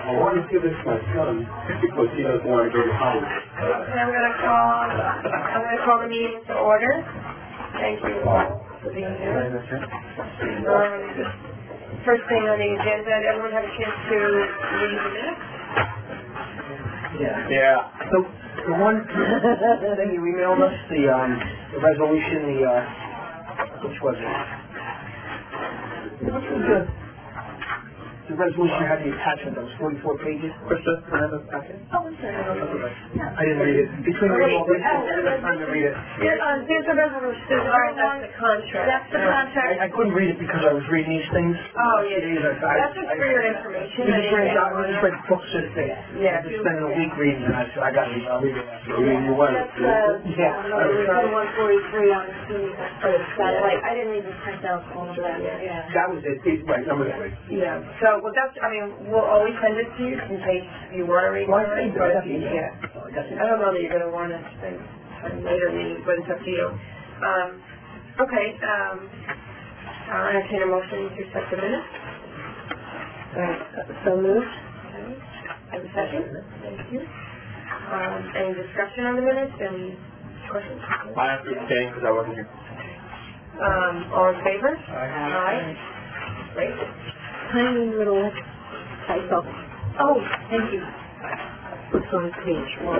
I want to give this to my son because he doesn't want to go to college. Okay, I'm going to call the meeting to order. Thank you all for being here. First thing on the agenda, did everyone have a chance to read the minutes? Yeah. So the one thing you emailed us, the resolution, which was it? Which was the resolution had the attachment that was 44 pages. Krista, can I have a packet? Oh, I'm sorry. I didn't read it. Between the all, I didn't have time to read it. There's a resolution. That's the contract. That's the contract. I couldn't read it because I was reading these things. Oh, yeah. That's just for your information. I just read books this day. Yeah. I just spent a week reading, and I got to read it. I'll read it after. You want it? Yeah. 143 on the satellite. I didn't even print out all of that. Yeah. That was it. Right, number 3. Yeah. So, well, that's, we'll always send it to you in case you want to read it. Yeah. I don't know that you're going to want to spend later meeting, but it's up to you. Okay. I'll entertain a motion to accept the minutes. So moved. Okay. Have a second? Thank you. Any discussion on the minutes? Any questions? I have to abstain because I wasn't here. All in favor? Aye. Great. Tiny little typo. Oh, thank you. It's on page 1.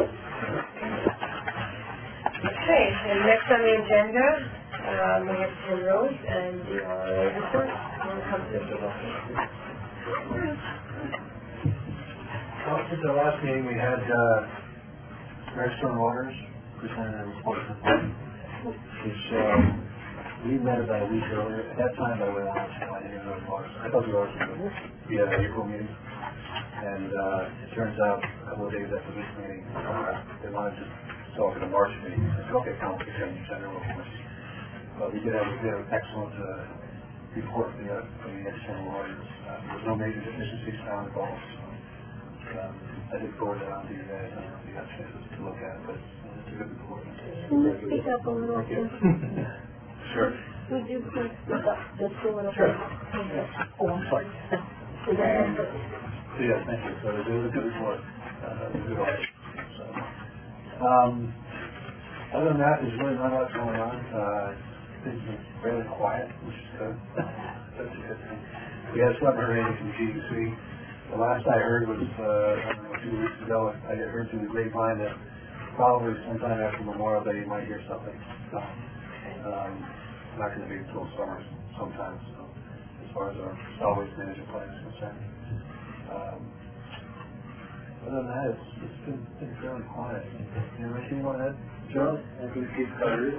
Okay, and next on the agenda, we have Tim Rose and the report. Want to come to the table? Since our last meeting, we had Redstone Waters presented a report, which we met about a week earlier. At that time, I went on to my name of Waters. I thought we were we had an April meeting, and it turns out a couple of days after this meeting, they wanted to talk at a March meeting. I said, okay, come on, we can send it over. But we did have an excellent report from the external auditors. There was no major deficiencies found at all. I did forward it on to you guys. I don't know if you got a chance to look at it, but it's a good report. Can you speak up a little bit? Sure. Would you please speak up just a little Sure. bit? Oh, I'm sorry. Yeah, thank you. So it was a good report. It was a good audit. So, other than that, there's really not a lot going on. Things have been fairly quiet, which is good. That's a good thing. We had some hurricanes from GEC. The last I heard was, I don't know, 2 weeks ago. I had heard through the grapevine that probably sometime after Memorial Day you might hear something. So, not going to be until summer sometime. So, as far as our solid waste management plan is concerned. Other than that, it's been fairly quiet. You know, anything you want to add, Joe? I think it's covered.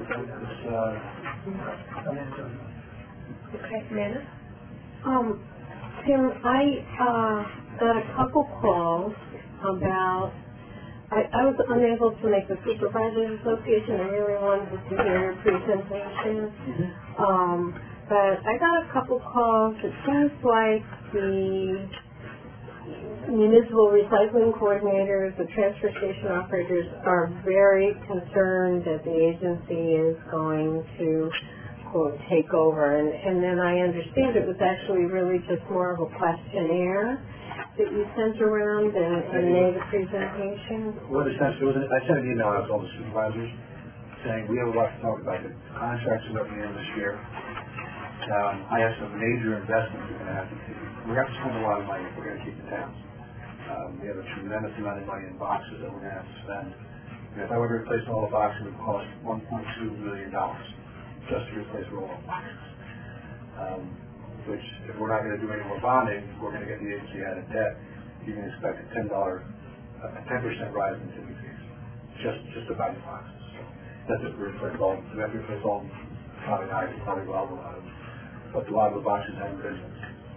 Okay, Amanda? Tim, I got a couple calls about, I was unable to make the Supervisors Association. I really wanted to hear your presentation. But I got a couple calls. It seems like the municipal recycling coordinators, the transfer station operators are very concerned that the agency is going to, quote, take over. And then I understand it was actually really just more of a questionnaire that you sent around and made a presentation. Well, essentially, I sent an email out to all the supervisors saying we have a lot to talk about. The contracts are up at the end of this year. I have some major investments we're going to have to do. We're going to have to spend a lot of money if we're going to keep the towns. We have a tremendous amount of money in boxes that we're going to have to spend. And if I were to replace all the boxes, it would cost $1.2 million just to replace all the boxes. Which, if we're not going to do any more bonding, if we're going to get the agency out of debt, you can expect a 10% rise in tipping fees. Just to buy the boxes. That's if we replace all of them. We have to replace all of them. Probably not, probably well a lot of them. But a lot of the boxes haven't been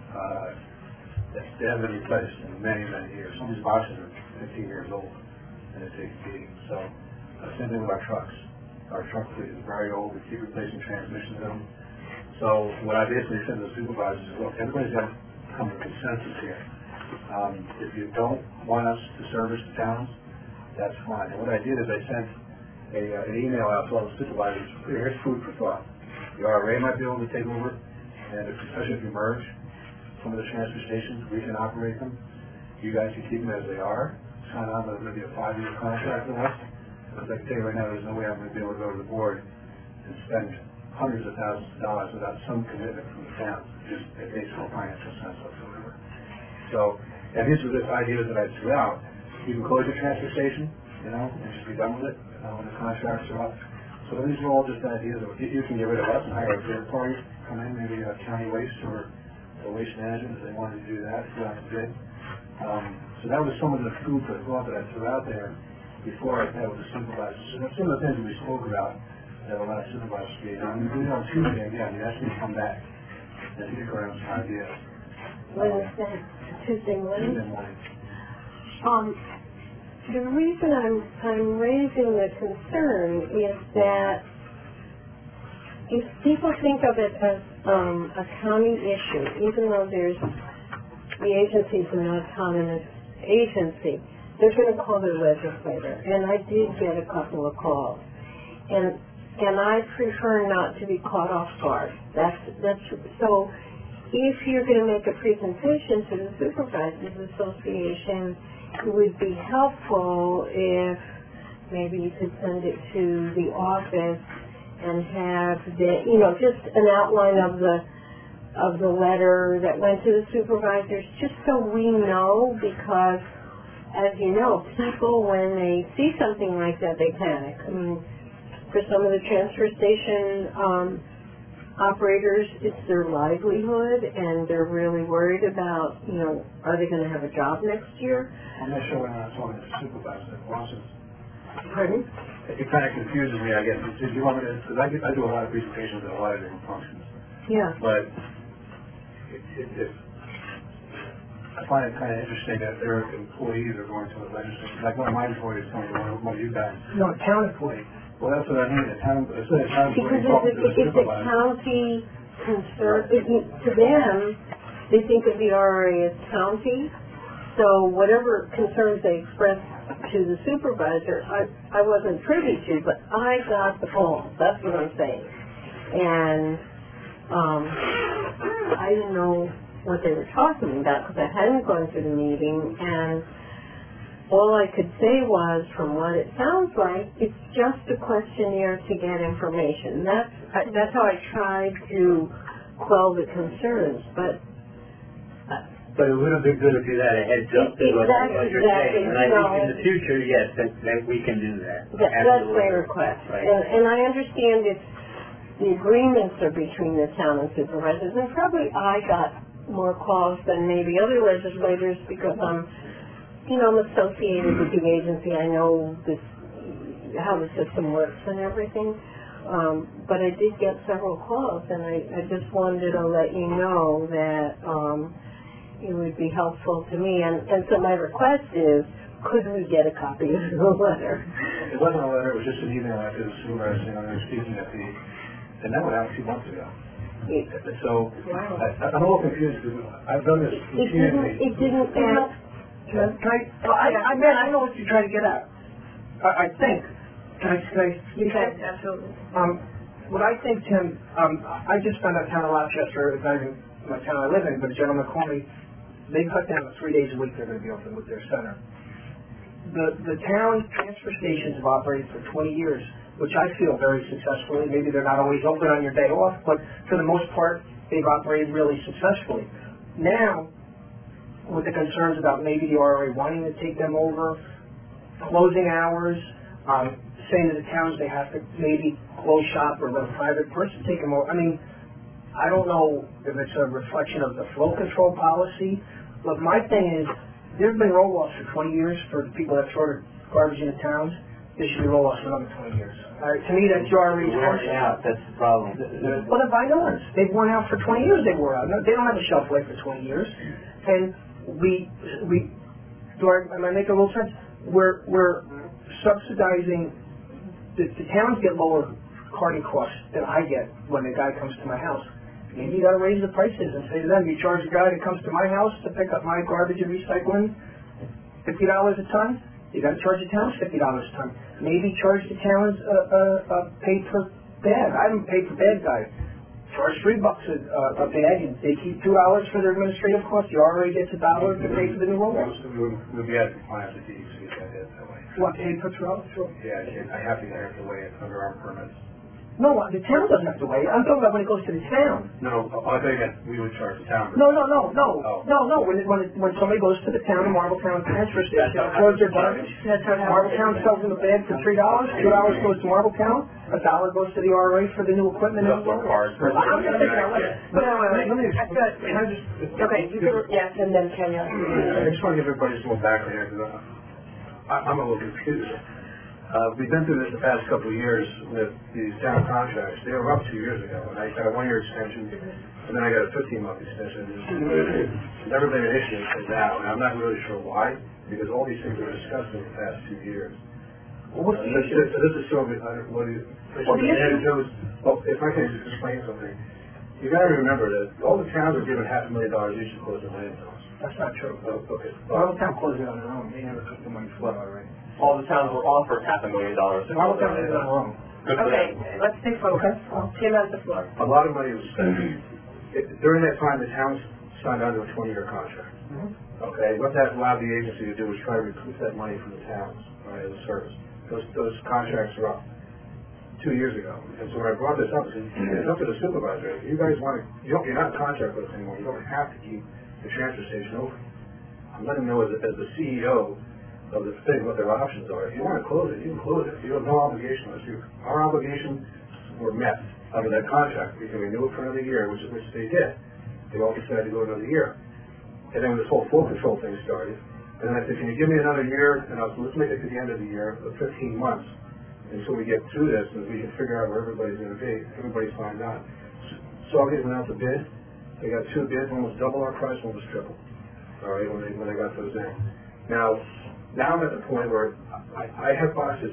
they haven't been replaced in many, many years. Some of these boxes are 15 years old and they take beating. So same thing with our trucks. Our truck fleet is very old. We keep replacing transmissions in them. So what I basically said to the supervisors is, look, everybody's got to come to consensus here. If you don't want us to service the towns, that's fine. And what I did is I sent an email out to all the supervisors. Here's food for thought. The RRA might be able to take over, and especially if you merge some of the transfer stations, we can operate them. you guys can keep them as they are, sign on with maybe a 5-year contract with us. Because I can tell you right now, there's no way I'm going to be able to go to the board and spend hundreds of thousands of dollars without some commitment from the town. Just, it makes no financial sense whatsoever. So, and these were just ideas that I threw out. You can close your transfer station, and just be done with it, when the contracts are up. So these are all just ideas of, you can get rid of us and hire a third party, come in, maybe a county waste or waste management if they wanted to do that, if that's good. So that was some of the food for thought that I threw out there before I met with the supervisors. So that's some of the things that we spoke about that a lot of supervisors gave. And we did it on Tuesday again. You asked me to come back and kick around some ideas. When is that? Tuesday morning? Tuesday morning. The reason I'm raising the concern is that if people think of it as a county issue, even though there's the agency's an autonomous agency, they're going to call their legislator. And I did get a couple of calls. And I prefer not to be caught off guard. That's so if you're going to make a presentation to the Supervisors Association, it would be helpful if maybe you could send it to the office and have just an outline of the letter that went to the supervisors, just so we know, because as you know, people, when they see something like that, they panic. I mean, for some of the transfer station operators, it's their livelihood, and they're really worried about, are they going to have a job next year? I'm not sure when I'm talking to the supervisor at Washington. Pardon? It kind of confuses me, I guess. Did you want me to, because I do a lot of presentations at a lot of different functions. Yeah. But I find it kind of interesting that their employees are going to the legislature. Like one of my employees told me, one of you guys. No, town employee. Well, that's what I mean. The town employee Because talking to the it's a supervisor. county concern. To them, they think of the RRA as county. So whatever concerns they express to the supervisor, I wasn't privy to, but I got the call. That's what I'm saying. And I didn't know what they were talking about because I hadn't gone to the meeting, and all I could say was, from what it sounds like, it's just a questionnaire to get information. That's how I tried to quell the concerns, but it would have been good if you had a heads up to what you're saying. And I think in the future, yes, that we can do that. That's my request. Right. And I understand the agreements are between the town and supervisors, and probably I got more calls than maybe other legislators because I'm associated with the agency. I know how the system works and everything. But I did get several calls, and I just wanted to let you know that it would be helpful to me. And so my request is, could we get a copy of the letter? It wasn't a letter. It was just an email after the supervisor saying, I'm speaking at and that went out a few months ago. So Wow. I'm a little confused because I've done this repeatedly. It didn't ask. I know what you're trying to get at. I think. Can I You can, absolutely. What I think, Tim, I just found out town of Rochester, it's not even my town I live in, but a gentleman called me. They cut down to 3 days a week they're going to be open with their center. The town transfer stations have operated for 20 years, which I feel very successfully. Maybe they're not always open on your day off, but for the most part, they've operated really successfully. Now, with the concerns about maybe the RRA wanting to take them over, closing hours, saying to the towns they have to maybe close shop or let a private person take them over. I mean, I don't know if it's a reflection of the flow control policy, but my thing is, there have been roll-offs for 20 years for the people that throw garbage in the towns. There should be roll-offs for another 20 years. To me, that's your RRA's Worn out, that's the problem. Well, they're violence. They've worn out for 20 years. They wore out. No, they don't have a shelf life for 20 years. And am I making a little sense? We're subsidizing. The towns get lower carting costs than I get when a guy comes to my house. Maybe you got to raise the prices and say to them, you charge a guy that comes to my house to pick up my garbage and recycling $50 a ton. You got to charge the towns $50 a ton. Maybe charge the towns pay per bag. I haven't paid per bag guy. charge $3 a bag, and they keep $2 for their administrative costs. The RRA gets $1 to pay for the new rollers. We'd be out of compliance with DEC if that is that way. What, pay per $2? Sure. Yeah, I have to weigh it under our permits. No, the town doesn't have to weigh it. I'm talking about when it goes to the town. No, I think that we would charge the town. No. When somebody goes to the town, the Marbletown transfer station, throws their garbage, Marbletown sells them a bag for $3, $2 goes to Marbletown, $1 goes to the RRA for the new equipment. That's what cars. I'm just thinking, Okay, you can, yes, and then Kenya. I just want to give everybody some more background here, because I'm a little confused. We've been through this the past couple of years with these town contracts. They were up 2 years ago, and I got a 1-year extension, and then I got a 15-month extension. It's never been an issue until now, and I'm not really sure why, because all these things were discussed in the past 2 years. Well, what's the issue? This is so, what do you... Well, the issue... Well, if I can just explain something, you got to remember that all the towns are given $500,000 each to close their landfills. That's not true. Oh, okay. Marbletown closed it on their own. They never took the money for it already. All the towns were offered $500,000. Marbletown did it on their own. Okay, let's stay focused. Tim has the floor. A lot of money was spent. During that time, the towns signed on to a 20-year contract. Okay, what that allowed the agency to do was try to recoup that money from the towns, right, as a service. Those contracts are up 2 years ago. And so when I brought this up, it's up to the supervisor. If you guys want to, you're not in contract with us anymore. You don't have to keep the transfer station open. I'm letting them know as the CEO of the thing what their options are. If you want to close it, you can close it. You have no obligation. Our obligations were met under that contract. We can renew it for another year, which they did. They all decided to go another year. And then this whole full control thing started. And then I said, can you give me another year? And let's make it to the end of the year, 15 months. Until we get through this and we can figure out where everybody's going to be. Everybody's signed on. So I went out to bid. They got 2 bids. One was double our price, one was triple. All right, when they got those in. Now I'm at the point where I have boxes.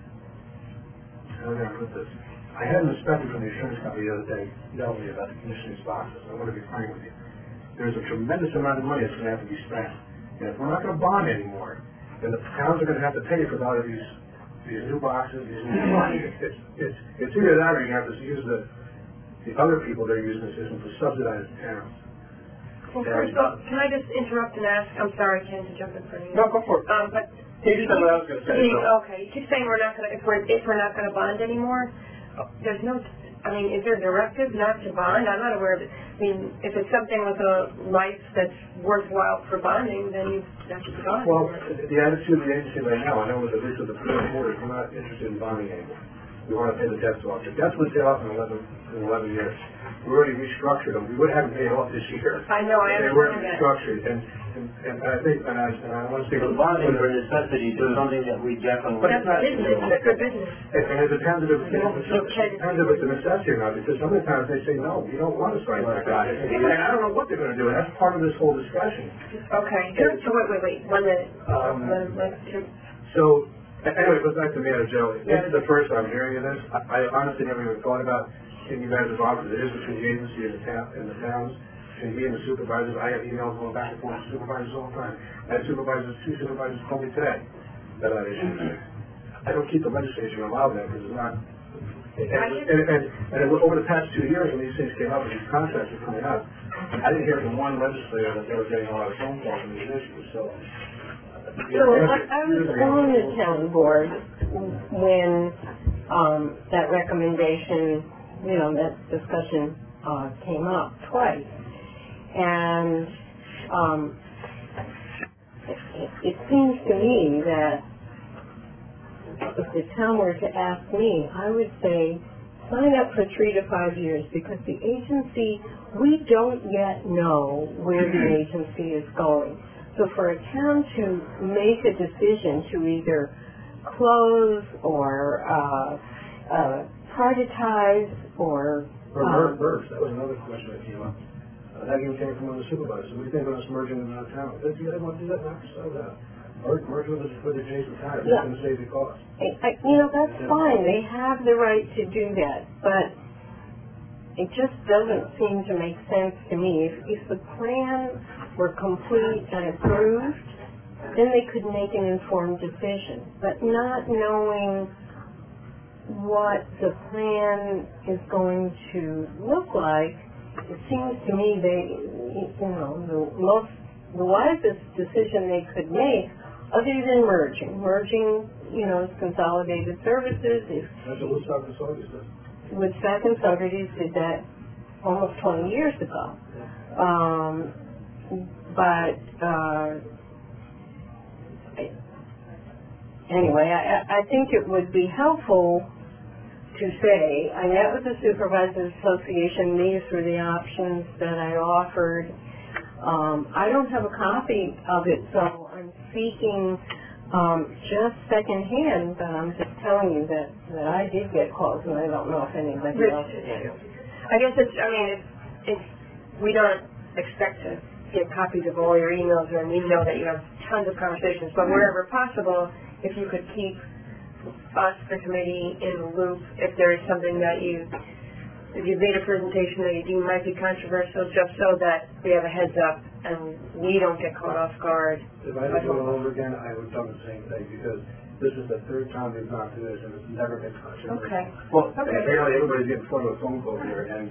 How do I put this? I had an inspector from the insurance company the other day tell me about the condition of these boxes. I want to be frank with you. There's a tremendous amount of money that's going to have to be spent. And if we're not going to bond anymore, then the towns are going to have to pay for a lot of these new boxes, these new boxes. It's either that or you have to use the other people that are using the system to subsidize the towns. Well, first of all, can I just interrupt and ask, I'm sorry, Ken, to jump in front of you. No, go for it. But You just said what I was going to say. okay, you keep saying we're not going to, if we're not going to bond anymore, there's no, is there a directive not to bond? I'm not aware of it. I mean, if it's something with a life that's worthwhile for bonding, then you have to bond. Well, the attitude of the agency right now, I know with at least with the Supreme Court, we're not interested in bonding anymore. We want to pay the debts off. The debts would pay off in 11 years. We already restructured them. We would have paid off this year. I know, I understand that. They were restructured, and I think, and I want to speak. So bonding is a necessity to something that we definitely. But it's not business. It's good business. And it depends if it's a necessity or not, because some of the times they say, no, we don't want to sign that guy. And I don't know what they're going to do, and that's part of this whole discussion. Okay, so wait, 1 minute. So, anyway, it goes back to Mayor Joe. This is the first I'm hearing of this. I honestly never even thought about taking you guys' office. It is between the agency and the towns, between me and the supervisors. I have emails going back and forth to supervisors all the time. I had 2 supervisors call me today that I had issues. I don't keep the legislature allowed that because it's not. And over the past 2 years when these things came up and these contracts were coming up, I didn't hear from one legislator that they were getting a lot of phone calls on these issues. So I was on the town board when that recommendation, that discussion came up twice. And it seems to me that if the town were to ask me, I would say sign up for 3 to 5 years, because the agency, we don't yet know where the agency is going. So for a town to make a decision to either close or privatize or... merge, that was another question that came up. That even came from one of the supervisors. What do you think about us merging in our town? If you want to do that, knock yourself out. Merge with adjacent towns. It's going to save you costs. That's fine. They have the right to do that. But it just doesn't seem to make sense to me. If the plan were complete and approved, then they could make an informed decision. But not knowing what the plan is going to look like, it seems to me the wisest decision they could make, other than merging, consolidated services. That's what Woodstock and Saugerties does. Woodstock and Saugerties did that almost 20 years ago. Anyway, I think it would be helpful to say, I met with the Supervisors Association, these were the options that I offered. I don't have a copy of it, so I'm speaking just secondhand, but I'm just telling you that I did get calls, and I don't know if anybody else did. I guess we don't expect to get copies of all your emails, and we know that you have tons of conversations, but wherever possible, if you could keep us, the committee, in the loop, if there is something that if you've made a presentation that you deem might be controversial, just so that we have a heads up and we don't get caught off guard. If I had to do it all over again, I would tell the same thing, because this is the third time we've gone through this, and it's never been controversial. Okay. Well, apparently everybody's getting flooded with phone calls here, and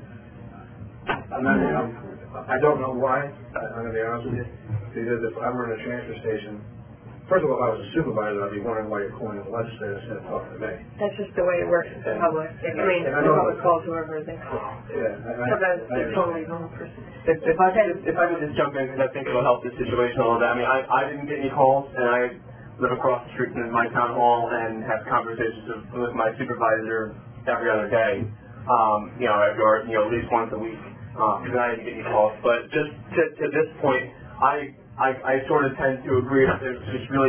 I don't know why, I'm going to be honest with you, because if I were in a transfer station, first of all, if I was a supervisor, I'd be wondering why you're calling the legislator instead of talking to me. That's just the way it works with the public. The public calls whoever they call. Sometimes it's totally wrong person. If I could just jump in, because I think it'll help the situation a little bit. I mean, I didn't get any calls, and I live across the street from my town hall and have conversations with my supervisor every other day, or at least once a week, because I didn't get any calls. But just to this point, I sort of tend to agree that there's just really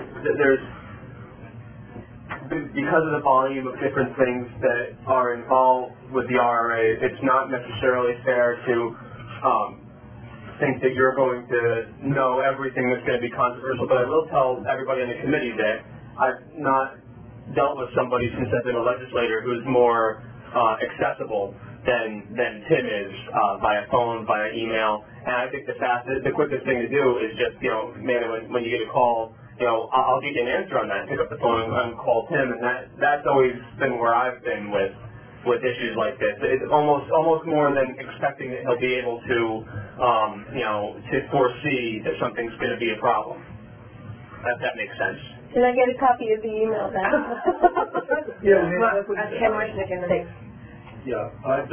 because of the volume of different things that are involved with the RRA, it's not necessarily fair to think that you're going to know everything that's going to be controversial. But I will tell everybody on the committee that I've not dealt with somebody since I've been a legislator who's more accessible than Tim is via phone, via email. And I think the quickest thing to do is just, when you get a call, I'll get you an answer on that. Pick up the phone and call Tim, and that's always been where I've been with issues like this. It's almost more than expecting that he'll be able to, to foresee that something's going to be a problem. If that makes sense. Can I get a copy of the email then? Yeah,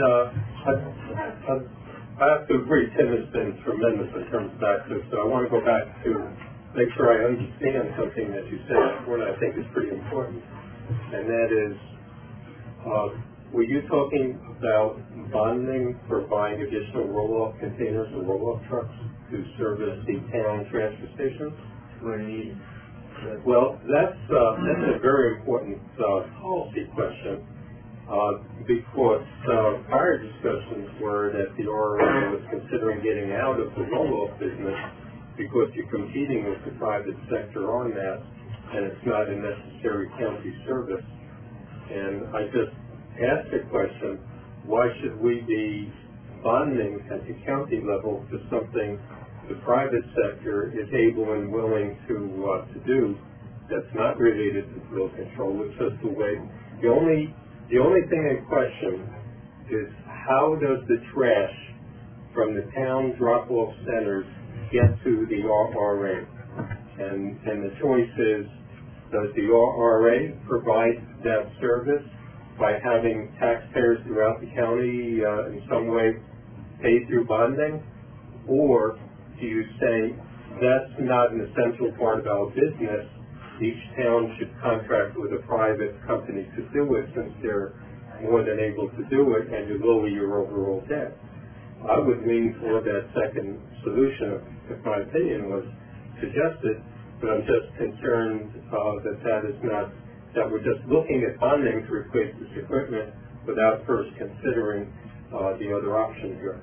I have to agree, Tim has been tremendous in terms of access, so I want to go back to make sure I understand something that you said before that I think is pretty important, and that is, were you talking about bonding for buying additional roll-off containers or roll-off trucks to service the town transfer stations? Where needed. Well, that's a very important policy question. Because prior discussions were that the RRA was considering getting out of the roll-off business because you're competing with the private sector on that, and it's not a necessary county service. And I just asked the question, why should we be bonding at the county level to something the private sector is able and willing to do that's not related to flow control? It's just the way. The only thing in question is, how does the trash from the town drop-off centers get to the RRA? And the choice is, does the RRA provide that service by having taxpayers throughout the county in some way pay through bonding? Or do you say, that's not an essential part of our business, each town should contract with a private company to do it, since they're more than able to do it, and you lower your overall debt? I would lean toward that second solution, if my opinion was suggested, but I'm just concerned that we're just looking at bonding to replace this equipment without first considering the other option here.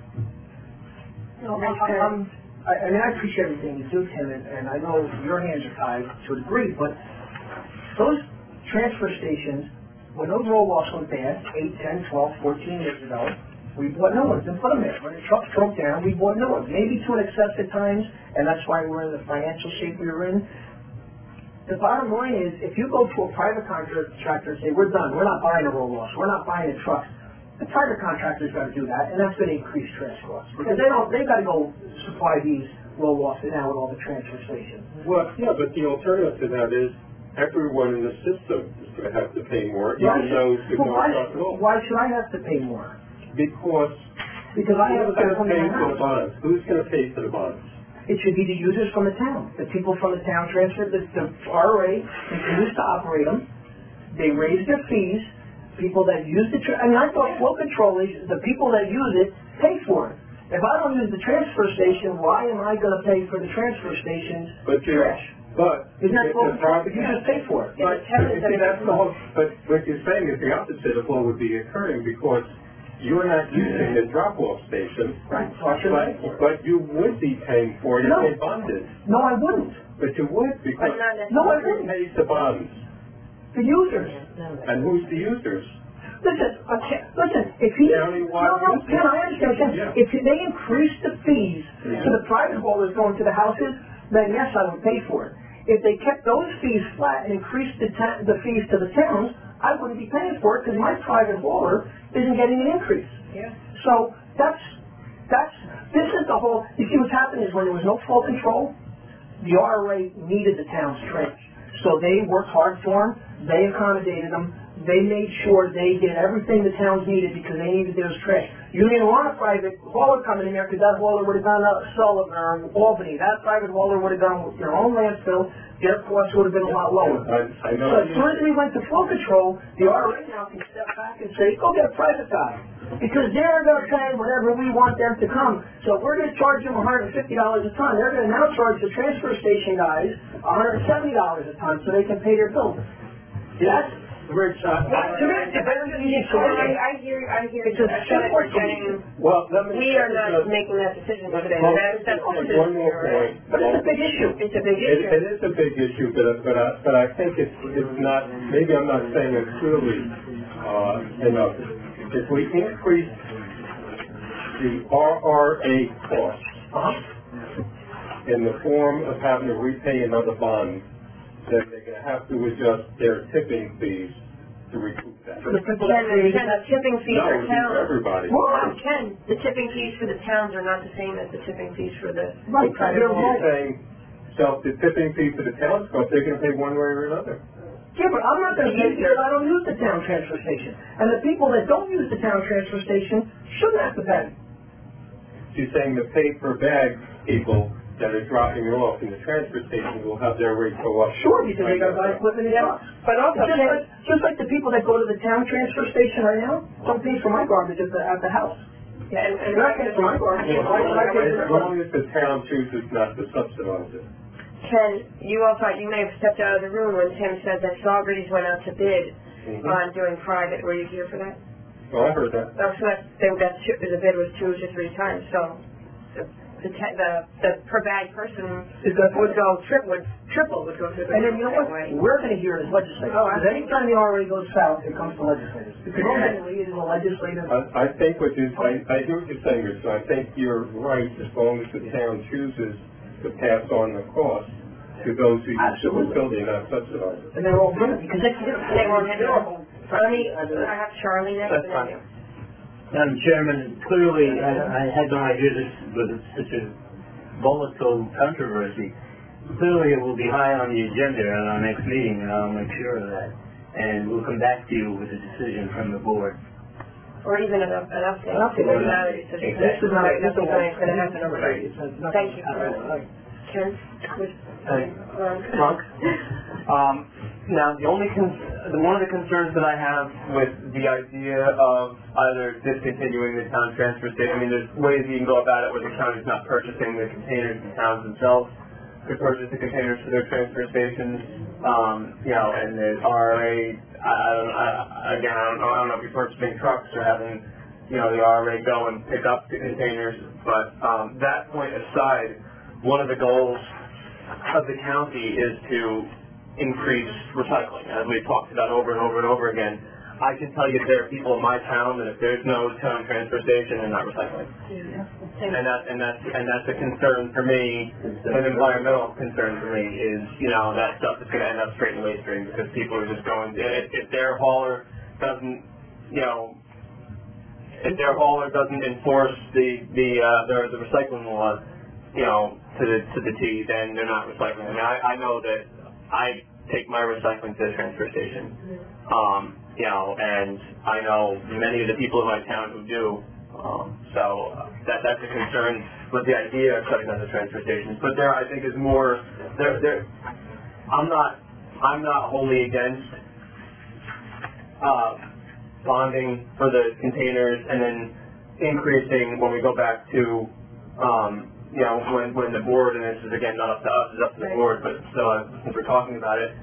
I appreciate everything you do, Tim, and I know your hands are tied to a degree, but those transfer stations, when those roll-offs went bad 8, 10, 12, 14 years ago, we bought new ones and put them there. When the trucks broke down, we bought new ones, maybe to an excess at times, and that's why we're in the financial shape we were in. the bottom line is, if you go to a private contractor and say, we're done, we're not buying a roll-off, we're not buying a truck, the private contractor's got to do that, and that's going to increase trash costs. Because they've got to go supply these roll-offs now with all the transfer stations. Well, yeah, but the alternative to that is everyone in the system is going to have to pay more, even those who don't truck at all. Why should I have to pay more? Because I have who's going to pay for the bonds? Who's going to pay for the bonds? It should be the users from the town. The people from the town transfer, the RRA continues to operate them. They raise their fees. People that use I thought flow control is the people that use it pay for it. If I don't use the transfer station, why am I going to pay for the transfer station's trash? But isn't that flow control? You just pay for it. But what you're saying is the opposite of what would be occurring, because you're not using the drop-off station, right? But you would be paying for it if they bonded. No, I wouldn't. But you would, because I wouldn't. Who pays the bonds? The users. And who's the users? Listen, if he... Ken, I understand. Yeah. If they increase the fees to the private haulers going to the houses, then yes, I would pay for it. If they kept those fees flat and increased the fees to the towns, I wouldn't be paying for it because my private hauler isn't getting an increase. Yeah. So this is the whole, you see what's happening is when there was no flow control, the RRA needed the town's trash. So they worked hard for them, they accommodated them, they made sure they did everything the towns needed because they needed those trash. You didn't want a private hauler coming in there because that hauler would have gone to Sullivan or Albany. That private hauler would have gone with their own landfill. Their costs would have been a lot lower. So as soon as we went to flow control, the RRA now can step back and say, go get a private guy. Because they're going to pay whenever we want them to come. So if we're going to charge them $150 a ton, they're going to now charge the transfer station guys $170 a ton so they can pay their bills. That's I hear it's a simple solution. Well, we are not making that decision today. That's one more point. But it's a big issue. It's a big issue. It is a big issue, but I think it's not, maybe I'm not saying it clearly enough. If we increase the RRA costs in the form of having to repay another bond, then they're going to have to adjust their tipping fees to recoup that. For the tipping fees for towns. For everybody. Ken, the tipping fees for the towns are not the same as the tipping fees for the private You're saying, so the tipping fee for the towns, they're going to pay one way or another. Yeah, but I'm not going to pay because I don't use the town transfer station. And the people that don't use the town transfer station shouldn't have to pay. She's saying the pay-per-bag people that are dropping it off in the transfer station will have their rate go up. Sure, because they got to buy equipment and trucks. But also, just like the people that go to the town transfer station right now, don't pay for my garbage at the house. Yeah, and they're not paying for my garbage. As long as the town chooses not to subsidize it. Ken, you may have stepped out of the room when Tim said that Sawgrady's went out to bid on doing private. Were you here for that? Oh, I heard that. Oh, so the bid was 2 to 3 times. So the per bag person would go triple would go through the. And then you know what? We're going to hear it as legislators. Because anytime the RRA goes south, it comes to legislators. Because ultimately it is a legislative. I think I hear what you're saying, Rich. I think you're right as long as the town chooses to pass on the cost to those who use the facility and not subsidize it. And they're all going to because they won't have I have Charlie next. That's fine. Madam Chairman, clearly I had no idea this was such a volatile controversy. Clearly it will be high on the agenda at our next meeting, and I'll make sure of that. And we'll come back to you with a decision from the board. Or even an update. Not a decision. Exactly. This is not going to happen overnight. Thank you. Ken? Mark? Now, one of the concerns that I have with the idea of either discontinuing the town transfer station, there's ways you can go about it where the county's not purchasing the containers, the towns themselves could purchase the containers for their transfer stations, and the RRA, I don't know if you're purchasing trucks or having, the RRA go and pick up the containers, but that point aside, one of the goals of the county is to increase recycling, as we've talked about over and over and over again. I can tell you there are people in my town that if there's no town transfer station, they're not recycling. And that's a concern for me, an environmental concern for me is, that stuff is going to end up straight in the waste stream because people are just going, if their hauler doesn't, enforce the recycling laws, to the T, then they're not recycling. I mean, I know that I take my recycling to the transfer station, and I know many of the people in my town who do. So that's a concern with the idea of shutting down the transfer stations. But there, I think, is more. I'm not wholly against bonding for the containers and then increasing when we go back to. When the board, and this is again not up to us, it's up to the board, but still, since we're talking about it,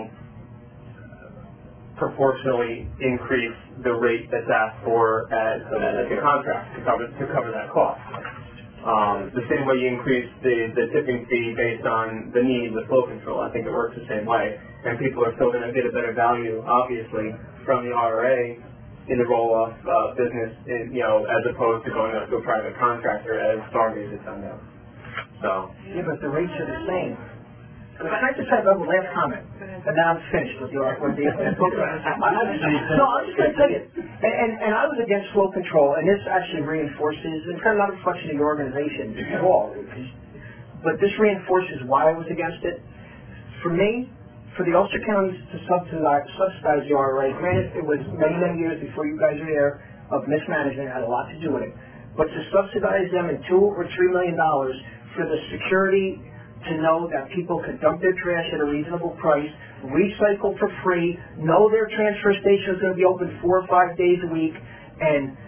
proportionally increase the rate that's asked for as a contract to cover that cost. The same way you increase the tipping fee based on the need with flow control, I think it works the same way, and people are still going to get a better value, obviously, from the RRA in the roll-off business, as opposed to going up to a private contractor as Stargaze has done now. So. Yeah, but the rates are the same. Can I just have one last comment? And now I'm finished with the No, I'm just going to tell you, and I was against flow control, and this actually reinforces, it's kind of not a reflection of your organization at all, but this reinforces why I was against it. For me, for the Ulster counties to subsidize the RRA, granted it was many years before you guys were there of mismanagement, had a lot to do with it, but to subsidize them in $2 or $3 million for the security to know that people could dump their trash at a reasonable price, recycle for free, know their transfer station is going to be open 4 or 5 days a week, and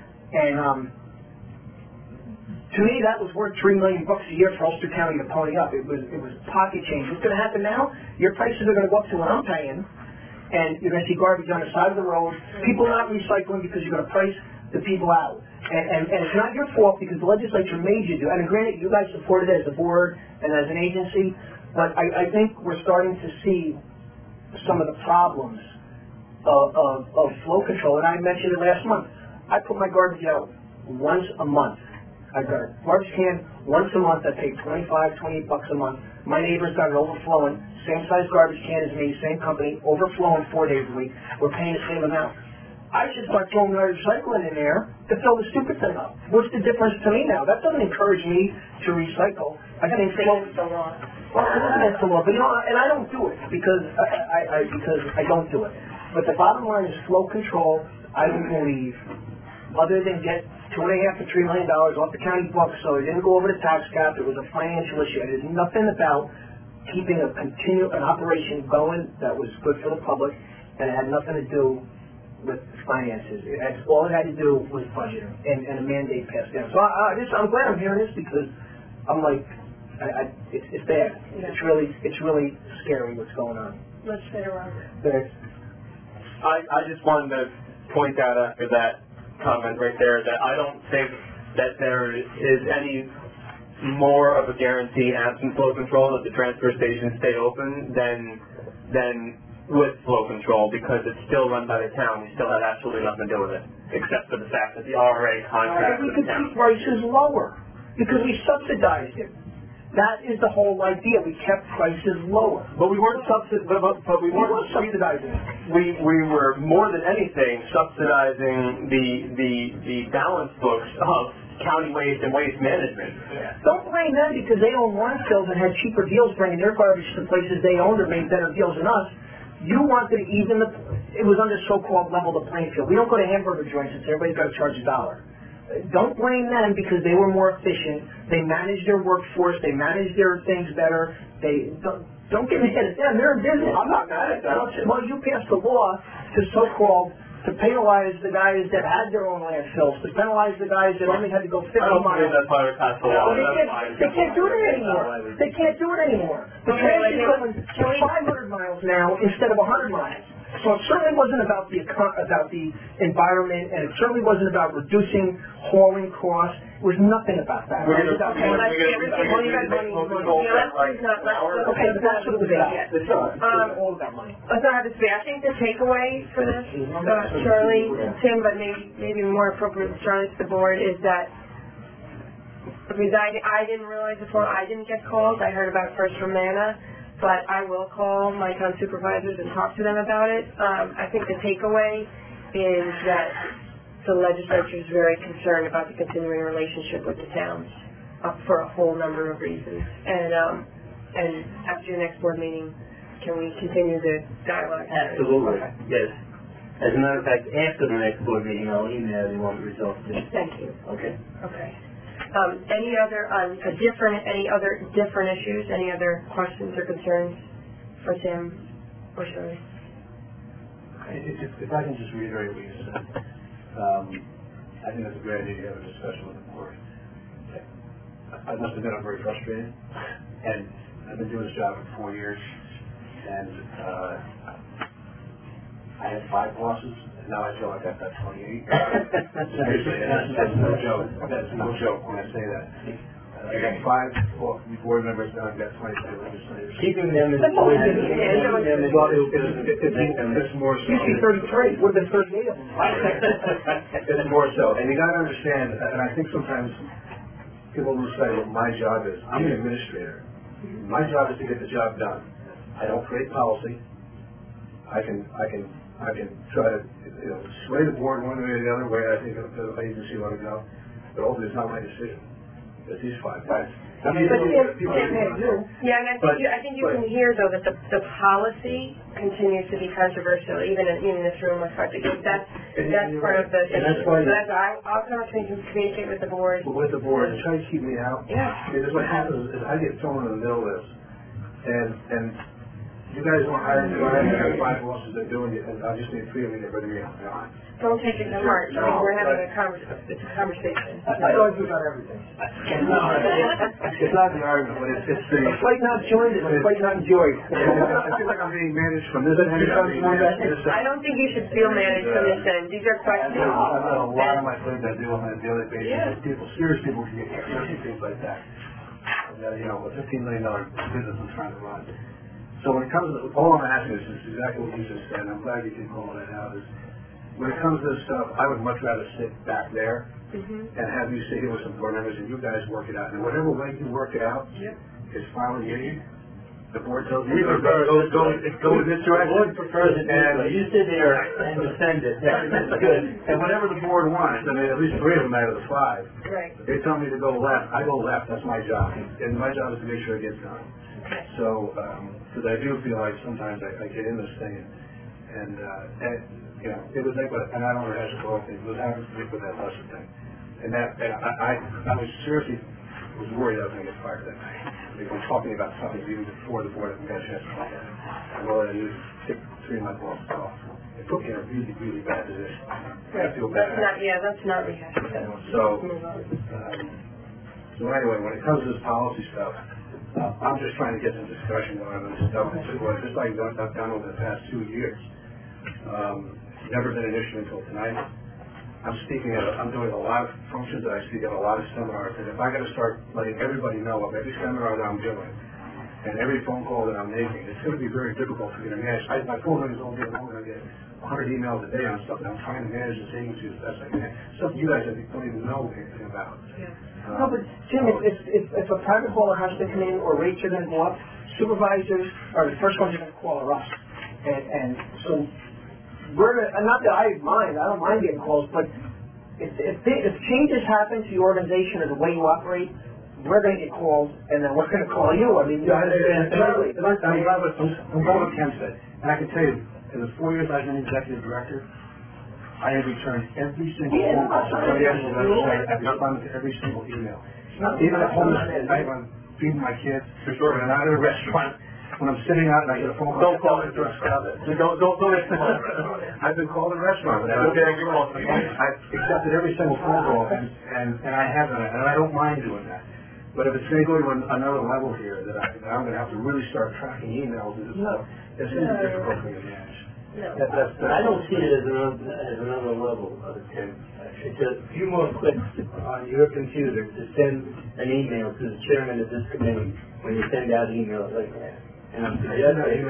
to me, that was worth $3 million a year for Ulster County to pony up. It was pocket change. What's going to happen now? Your prices are going to go up to what I'm paying, and you're going to see garbage on the side of the road. People not recycling because you're going to price the people out. And it's not your fault because the legislature made you do it. And granted, you guys supported it as a board and as an agency, but I think we're starting to see some of the problems of flow control. And I mentioned it last month. I put my garbage out once a month. I've got a garbage can once a month. I pay $28 a month. My neighbor's got it overflowing. Same size garbage can as me, same company, overflowing 4 days a week. We're paying the same amount. I should start throwing my recycling in there to fill the stupid thing up. What's the difference to me now? That doesn't encourage me to recycle. I think flow. The law. Well, it is against the law, but and I don't do it because I don't do it. But the bottom line is flow control. I don't believe, other than get $2.5 to $3 million off the county books, so it didn't go over the tax cap. It was a financial issue. There's nothing about keeping an operation going that was good for the public, and it had nothing to do with finances. All it had to do was budgeting and a mandate passed down. So I'm glad I'm hearing this because I'm like, it's bad. Yeah. It's really scary what's going on. Let's stay around. I just wanted to point out after that comment right there that I don't think that there is any more of a guarantee absent flow control that the transfer stations stay open than with flow control because it's still run by the town. We still have absolutely nothing to do with it except for the fact that the RRA contracts with the town. We could keep prices lower because we subsidized it. That is the whole idea. We kept prices lower. But we weren't subsidizing it. We were more than anything subsidizing the balance books of county waste and waste management. Yeah. Don't blame them because they own landfills and had cheaper deals bringing their garbage to places they owned or made better deals than us. You wanted to even it was under so-called level the playing field. We don't go to hamburger joints and say everybody's got to charge $1. Don't blame them because they were more efficient. They managed their workforce. They managed their things better. They don't get mad at them. They're in business. I'm not mad at them. Well, you passed a law to penalize the guys that had their own landfills, to penalize the guys that only had to go 50 miles. I don't believe that's why we passed the law. They can't do it anymore. They can't do it anymore. The train is going 500 miles now instead of 100 miles. So it certainly wasn't about the environment, and it certainly wasn't about reducing hauling costs. It was nothing about that. We're gonna- About- we're gonna- Okay, but that's what it was about. It's all about money. Let's not have this debate. I think the takeaway for this, Charlie and Tim, but maybe more appropriate with Charlie to the board, is that because I didn't realize before, I didn't get calls. I heard about it first from Nana, but I will call my town supervisors and talk to them about it. I think the takeaway is that the legislature is very concerned about the continuing relationship with the towns for a whole number of reasons. And after your next board meeting, can we continue the dialogue? Absolutely, yes. As a matter of fact, after the next board meeting, I'll email you what the results is. Thank you. Okay? Okay. Any other different issues? Any other questions or concerns for Tim or Shirley? If I can just reiterate what you said, I think that's a great idea to have a discussion with the board. I must admit I'm very frustrated, and I've been doing this job for 4 years, and I had 5 bosses, and now I feel like I've got 28. Seriously, that's no joke. That's no joke when I say that. I got 5 board members, now I've got 22 legislators. Keeping them in... That's always been the case. Well, it's more so. You see 33, would have been 38 of them. It's more so, and you got to understand, and I think sometimes people lose sight of what my job is. I'm an administrator. My job is to get the job done. I don't create policy. I can try to, sway the board one way or the other way. I think the agency want to go, but ultimately it's not my decision. It's these 5 guys. Yeah, and I think you can hear though that the policy continues to be controversial, even in this room with because that's part of the issue. I'll communicate with the board. With the board and try to keep me out. Yeah. Because what happens is I get thrown in the middle of this, and you guys want to hire me. I have 5 bosses that are doing it, and I just need 3 of them to get rid of me. Don't take it to heart. I mean, we're having a conversation. I argue about everything. It's not the argument, but it's the... A fight not joined is a fight not enjoyed. I feel like I'm being managed from this end. I don't think you should feel managed from this end. These are questions. I've got a lot of my friends that deal with on a daily basis. People, serious people can get hurt and things like that. And, a $15 million business I'm trying to run. So when it comes to, all I'm asking is exactly what you just said, and I'm glad you can call it out, is when it comes to this stuff, I would much rather sit back there and have you sit here with some board members and you guys work it out. And whatever way you work it out is fine with me. The board tells you go in this direction. The board prefers it, and you sit there and defend it. That's good. And whatever the board wants, I mean, at least 3 of them out of the 5. Right. They tell me to go left, I go left. That's my job, and my job is to make sure it gets done. So, because I do feel like sometimes I get in this thing, and it was like, and I don't know how to go things. It was happening to me with that lesson thing, and I was seriously worried I was going to get fired that night. Because I'm talking about something even before the board got a chance to look at it. And well, I used 3 of my bosses off. It put me in a really, really bad position. I feel bad. That's not rehash. So anyway, when it comes to this policy stuff, I'm just trying to get some discussion going on this stuff. Just like I've done over the past 2 years. Never been an issue until tonight. I'm doing a lot of functions that I speak at a lot of seminars, and if I got to start letting everybody know of every seminar that I'm doing and every phone call that I'm making, it's going to be very difficult for me to manage. My phone rings all day long, and I get 100 emails a day on stuff that I'm trying to manage this agency as best I can. Stuff you guys don't even know anything about. No, but Jim, if a private hauler has to come in or rates are going to go up, supervisors are the first ones are going to call us. And so we're going to, not that I don't mind getting calls, but if changes happen to your organization or the way you operate, we're going to get calls, and then we're going to call you. I mean, I'm glad what Ken said. And I can tell you, in the 4 years I've been executive director, I have returned every single phone call. I've responded to every single email. Even at home, I'm feeding my kids, or when I'm out at a restaurant, when I'm sitting out and I get a phone call. Don't call it. I've been called a restaurant. I've accepted every single phone call, and I have done it, and I don't mind doing that. But if it's going to go to another level here, that I'm going to have to really start tracking emails and stuff, it's going to be difficult for me to manage. No. I don't see it as another level of attempt. It's a few more clicks on your computer to send an email to the chairman of this committee when you send out emails like that. And I'm suggesting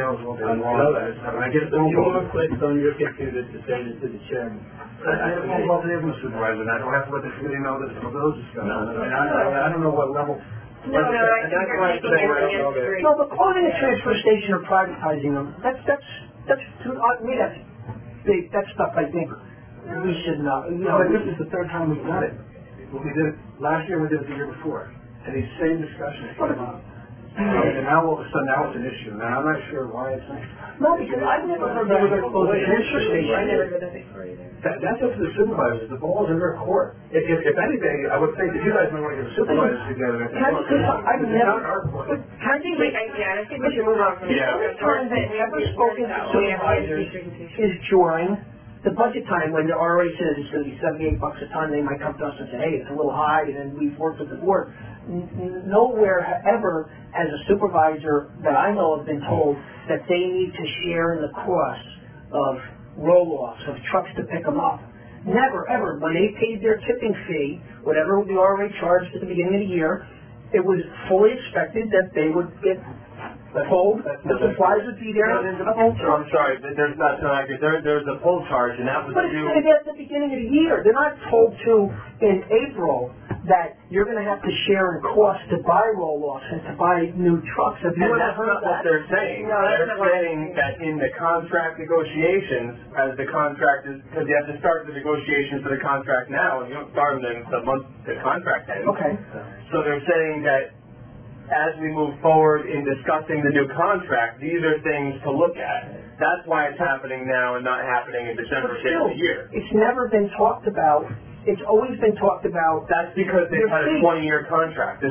I get a few more clicks on your computer to send it to the chairman. I have no problem with the supervisor, and I don't have to let the committee know that those discussions. I don't know what level. No, I think you're making it against three. No, but closing a transfer station or privatizing them, that's big. That's stuff I think we should not. But this is the third time we've done it. We did it last year, we did it the year before. And these same discussions came up. And now all of a sudden, now it's an issue. Now I'm not sure why it's not. No, because I've never heard that we're going to close a transfer station. I never heard that before either. That's up to the supervisors. The ball's in their court. If anything, I would think that you guys might want to get the supervisors together. I've never. I think we should move on from The only time that I've ever spoken to supervisors is during the budget time when the RA says it's going to be $78 a ton. They might come to us and say, hey, it's a little high, and then we've worked with the board. Nowhere ever as a supervisor that I know have been told that they need to share in the cost of roll-offs, of trucks to pick them up. Never, ever. When they paid their tipping fee, whatever the RA charged at the beginning of the year, it was fully expected that they would get told, the supplies would be there. I'm sorry, there's not accurate. There's a poll charge, and that was But it's going to be at the beginning of the year. They're not told to, in April, that you're going to have to share in costs to buy roll-offs and to buy new trucks. Have you And ever that's heard not that? what they're saying. No, that's They're not what saying that in the contract negotiations, as the contract is, because you have to start the negotiations for the contract now, and you don't start them the month the contract ends. Okay. So they're saying that as we move forward in discussing the new contract, these are things to look at. That's why it's happening now and not happening in December But still, of the year. it's never been talked about. It's always been talked about. That's because they've had a Your fee. 20-year contract.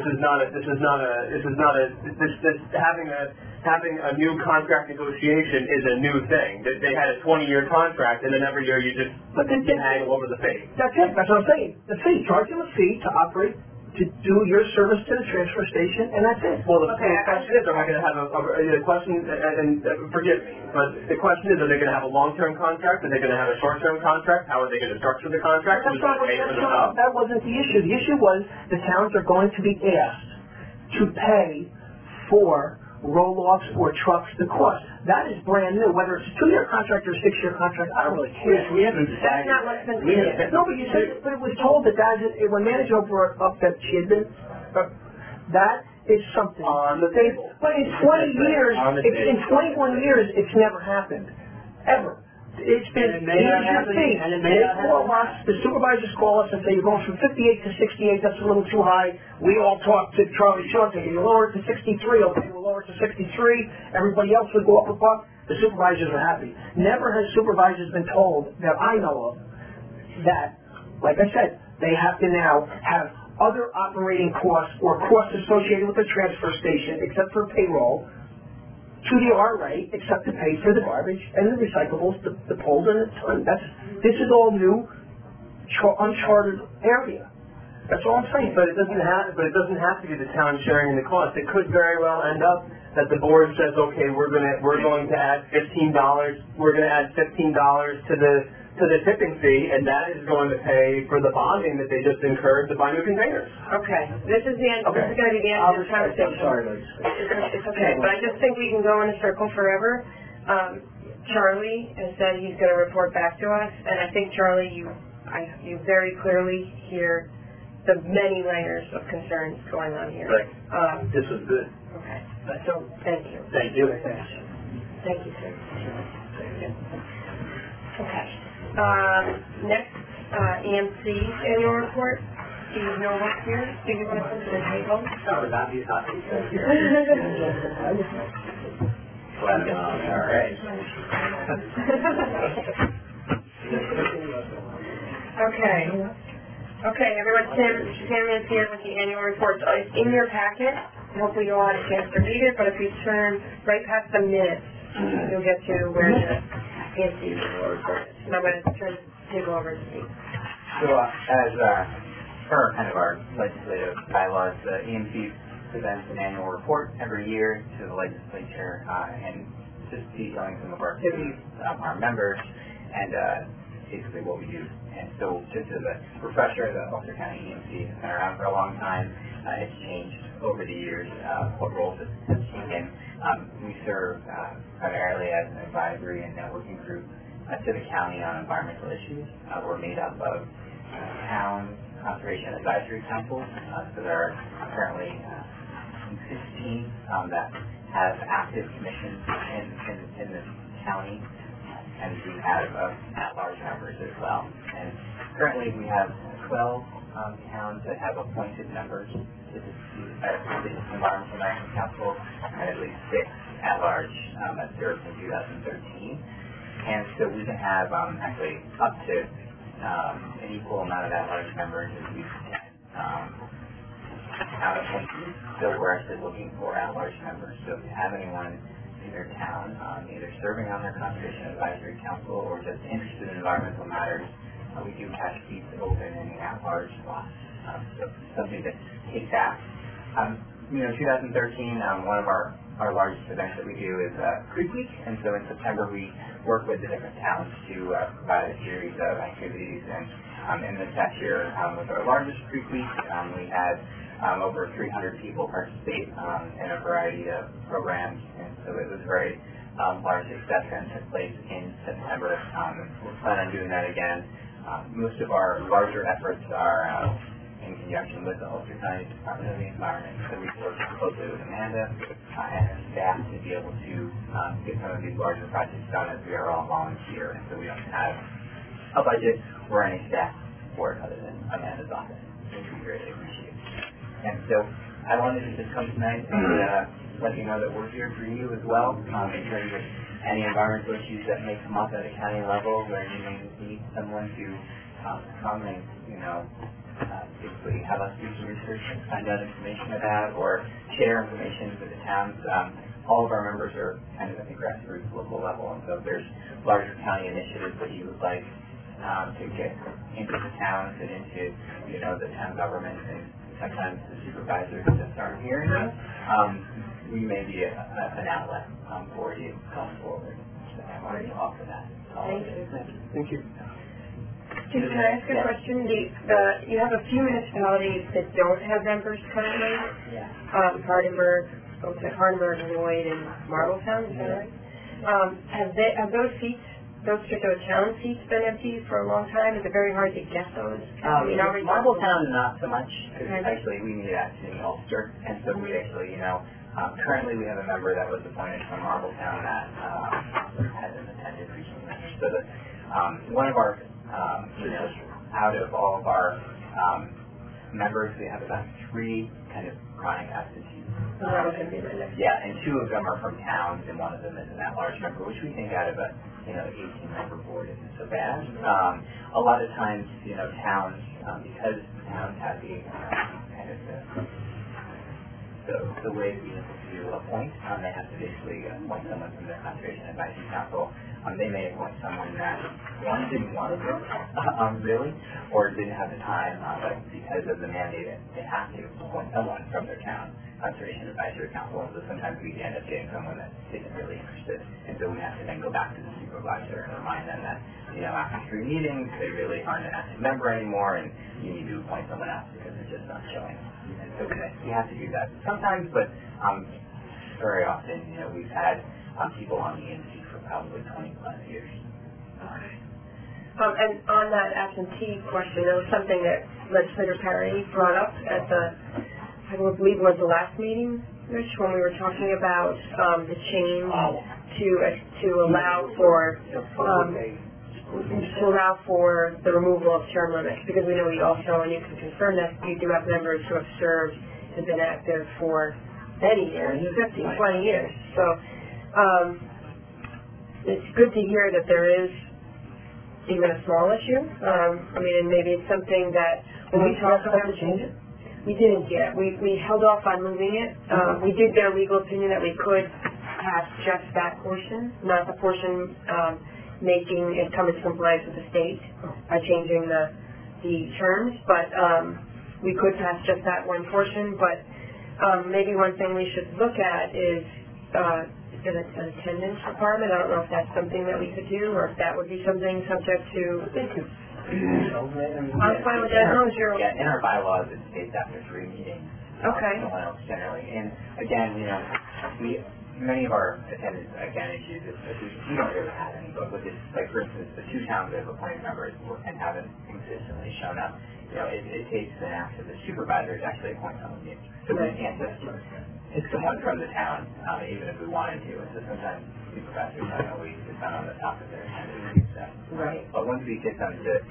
Having a new contract negotiation is a new thing. They had a 20-year contract, and then every year you just hang over the fee. That's it. That's what I'm saying. The fee. Charge them a fee to operate, to do your service to the transfer station, and that's it. Well, the question is, am I going to have the question, and forgive me, but the question is, are they going to have a long-term contract? Are they going to have a short-term contract? How are they going to structure the contract? That wasn't the issue. The issue was the towns are going to be asked to pay for roll-offs or trucks the cost. That is brand new. Whether it's a 2-year contract or a 6-year contract, I don't really care. We haven't That's not what's been said. No, but you said, but it was told that when manager brought up that she had been, that is something On the table. But in 20 years, in 21 years, it's never happened. Ever. It's been, And it may not happen, and it may not call us, the supervisors call us and say, you're going from 58 to 68, that's a little too high. We all talk to Charlie Shaw, say, you lower it to 63, okay, we'll lower it to 63. Everybody else would go up a buck. The supervisors are happy. Never has supervisors been told, that I know of, that, like I said, they have to now have other operating costs or costs associated with the transfer station, except for payroll, to the RA, except to pay for the garbage and the recyclables, the poles and the ton. This is all new, uncharted area. That's all I'm saying. But it doesn't have to be the town sharing in the cost. It could very well end up that the board says, okay, we're going to add $15. We're going to add $15 to the tipping fee, and that is going to pay for the bonding that they just incurred to buy new containers. Okay, this is the end. Okay. This is going to be the end of the conversation. I'm sorry, ladies. It's okay, but I just think we can go in a circle forever. Charlie has said he's going to report back to us, and I think, Charlie, you very clearly hear the many layers of concerns going on here. Right. This was good. Okay, so thank you. Thank you. Thank you, sir. Okay. Next, EMC annual report. Steve Novak here. Do you want to come to the table? Oh, not these hot things. All right. Okay, everyone, Tim is here with the annual report. So it's in your packet. Hopefully you all had a chance to read it, but if you turn right past the minutes, you'll get to where the EMC annual report is. And I'm going to turn the table over to Steve. So as per kind of our legislative bylaws, the EMC presents an annual report every year to the legislature, and just detailing some of our activities, our members, and basically what we do. And so just as a refresher, the Ulster County EMC has been around for a long time. It's changed over the years what roles it has taken. We serve primarily as an advisory and networking group to the county on environmental issues. We're made up of town conservation advisory councils. So there are currently 16 that have active commissions in the county, and we have at-large members as well. And currently we have 12 towns that have appointed members to the Environmental Management Council, and at least 6 at-large that served in 2013. And so we can have actually up to an equal amount of at-large members as we can out appointees. So we're actually looking for at-large members. So if you have anyone in your town either serving on their Conservation Advisory Council or just interested in environmental matters, we do have seats open in the at-large slots. So something to take back. 2013, one of our largest events that we do is Creek Week, and so in September we work with the different towns to provide a series of activities. And in this past year, with our largest Creek Week, we had over 300 people participate in a variety of programs, and so it was a very large success and took place in September. We'll plan on doing that again. Most of our larger efforts are in conjunction with the Ulster County Department of the Environment. So we work closely with Amanda and her staff to be able to get some of these larger projects done, as we are all volunteer, and so we don't have a budget or any staff support other than Amanda's office, which we greatly appreciate. And so I wanted to just come tonight and let you know that we're here for you as well, in terms of any environmental issues that may come up at a county level where you may need someone to come and, basically have us do some research and find out information about or share information with the towns. All of our members are kind of at the grassroots local level, and so if there's larger county initiatives that you would like to get into the towns and into, the town government, and sometimes the supervisors just aren't hearing us, we may be an outlet for you going forward. So I wanted to offer that. Thank you. Can I ask a question? You have a few municipalities that don't have members currently. Yeah. Hardenberg, Lloyd, and Marbletown. Is that right? Have those seats, those particular town seats, been empty for a long time? Is it very hard to get those? Marbletown, not so much, because actually we need actually in Ulster, and so we actually, currently we have a member that was appointed from Marbletown that hasn't attended recently. So that one of our out of all of our members, we have about 3 kind of chronic absentees. Yeah, and 2 of them are from towns, and one of them is an at-large member, which we think out of a 18-member board isn't so bad. A lot of times, towns, because towns have the kind of the way to be able to appoint, they have to basically appoint someone from their Conservation Advisory Council. They may appoint someone that one didn't want to do really, or didn't have the time, but because of the mandate, they have to appoint someone from their town Conservation Advisory Council. So sometimes we end up getting someone that isn't really interested, and so we have to then go back to the supervisor and remind them that after 3 meetings, they really aren't an active member anymore, and you need to appoint someone else because they're just not showing. And so we have to do that sometimes, but very often, we've had people on the EMC for probably 20+ years. Okay. And on that absentee question, there was something that Legislator Perry brought up at I believe it was the last meeting, Rich, when we were talking about the change to allow for the removal of term limits, because we know we also, and you can confirm that, you do have members who have served and been active for many years, 15, 20 years. So it's good to hear that there is even a small issue. And maybe it's something that when we talk about to change it. We didn't yet. We held off on moving it. We did get a legal opinion that we could pass just that portion, not the portion making it come into compliance with the state by changing the terms, but we could pass just that one portion. But maybe one thing we should look at is an attendance requirement. I don't know if that's something that we could do, or if that would be something subject to. I'm fine with that. As long as you're. Yeah, in our bylaws, it states after 3 meetings. Okay. No one else generally. And again, many of our attendance, issues, we don't really have any, but with this, like for instance, the 2 towns that have appointed members and haven't consistently shown up, it takes an act of the supervisor to actually appoint someone new. So we can't just pick someone from the town, even if we wanted to. So sometimes supervisors don't always depend on the top of their attendance. Right. But once we get them to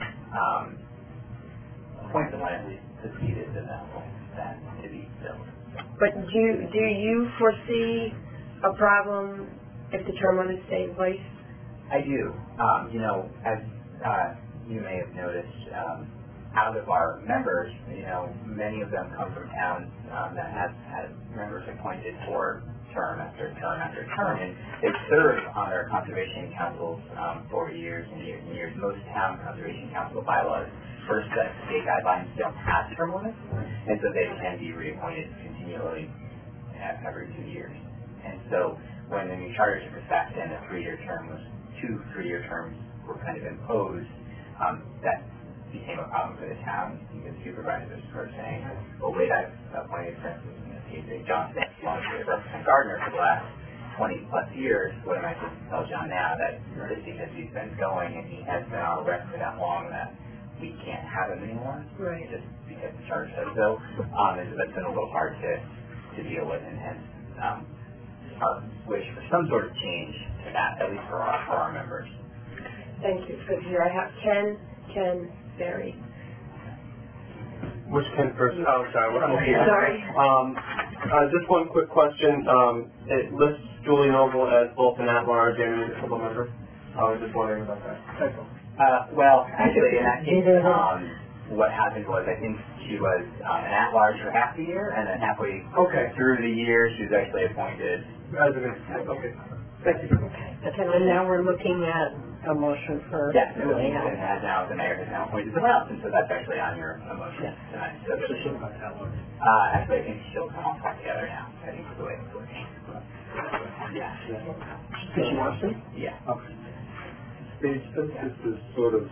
appoint someone at least the seat is available then to be filled. But do you foresee a problem if the term limits stay in place? I do. As you may have noticed, out of our members, many of them come from towns that have had members appointed for term after term after term, and they serve on their conservation councils for years and years and years. Most town conservation council bylaws first set state guidelines don't have term limits, and so they can be reappointed continually every 2 years. And so when the new charter took effect and a 3-year term was 2 3-year terms were kind of imposed, that became a problem for the town because supervisors were saying, well, wait, I've appointed, for instance, in the case of John Representative Gardner for the last 20 plus years. What am I supposed to tell John now that just because he's been going and he has been on the record for that long that we can't have him anymore? Right. Just because the charter says so. That's been a little hard to deal with, and hence our wish for some sort of change to that, at least for our members. Thank you. Good to hear. I have Ken Berry. Which Ken first? Oh, sorry. Sorry. Just one quick question. It lists Julie Noble as both an at-large and a municipal member. I was just wondering about that. Well, actually, in that case, what happened was I think she was an at-large for half the year, and then halfway through the year, she was actually appointed as a municipal. Okay. Thank you. And now we're looking at a motion for... Yes, and now the mayor has now appointed someone else, and so that's actually on your motion tonight. So she'll come out. Actually, I think she'll come all together now. I think it's the way it's working. Yeah. Because she wants to? Yeah. Okay. Steve, since this is sort of,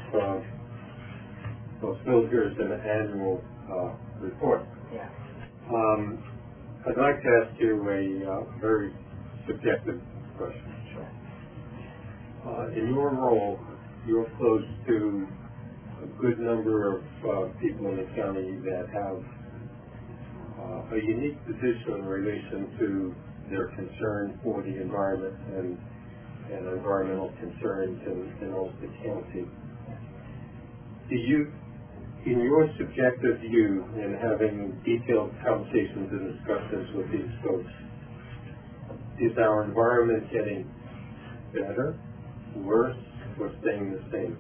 still here as an annual report, I'd like to ask you a very subjective question. In your role, you're close to a good number of people in the county that have a unique position in relation to their concern for the environment and environmental concerns in Ulster County. Do you, in your subjective view, in having detailed conversations and discussions with these folks, is our environment getting better, worse, or staying the same?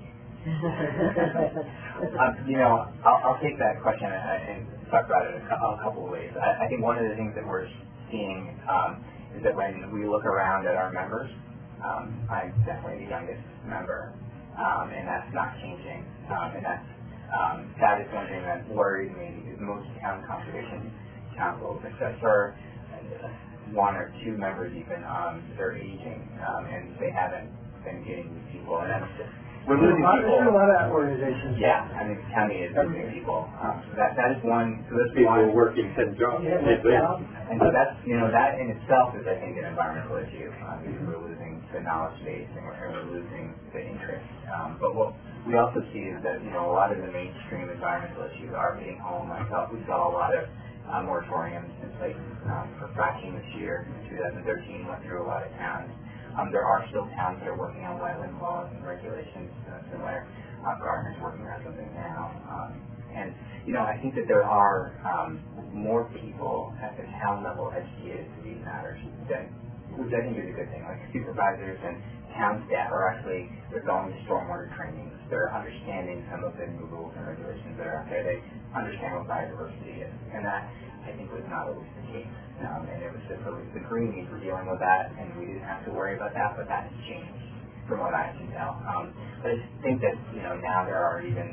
I'll take that question and talk about it in a couple of ways. I think one of the things that we're seeing is that when we look around at our members, I'm definitely the youngest member, and that's not changing. And that is one thing that worries me, because most town conservation councils, except for 1 or 2 members even, they're aging, and they haven't been getting new people. And that's just, we're losing people. There's a lot of organizations. Yeah, I mean, the county is losing people. That is one. So that's people one. Working 10 jobs. And so that's, that in itself is, I think, an environmental issue. Because we're losing the knowledge base and we're losing the interest. But what we also see is that, a lot of the mainstream environmental issues are hitting home. We saw a lot of moratoriums in place for fracking this year. In 2013, went through a lot of towns. There are still towns that are working on wetland laws and regulations similar. Gardner's working on something now. And, I think that there are more people at the town level educated to these matters, which I think is a good thing. Like supervisors and town staff are actually, they're going to stormwater trainings. They're understanding some of the new rules and regulations that are out there. They understand what biodiversity is. And that, I think, was not always the case. And it was just always the Greenies were dealing with that, and we didn't have to worry about that, but that has changed from what I can tell. But I think that, now there are even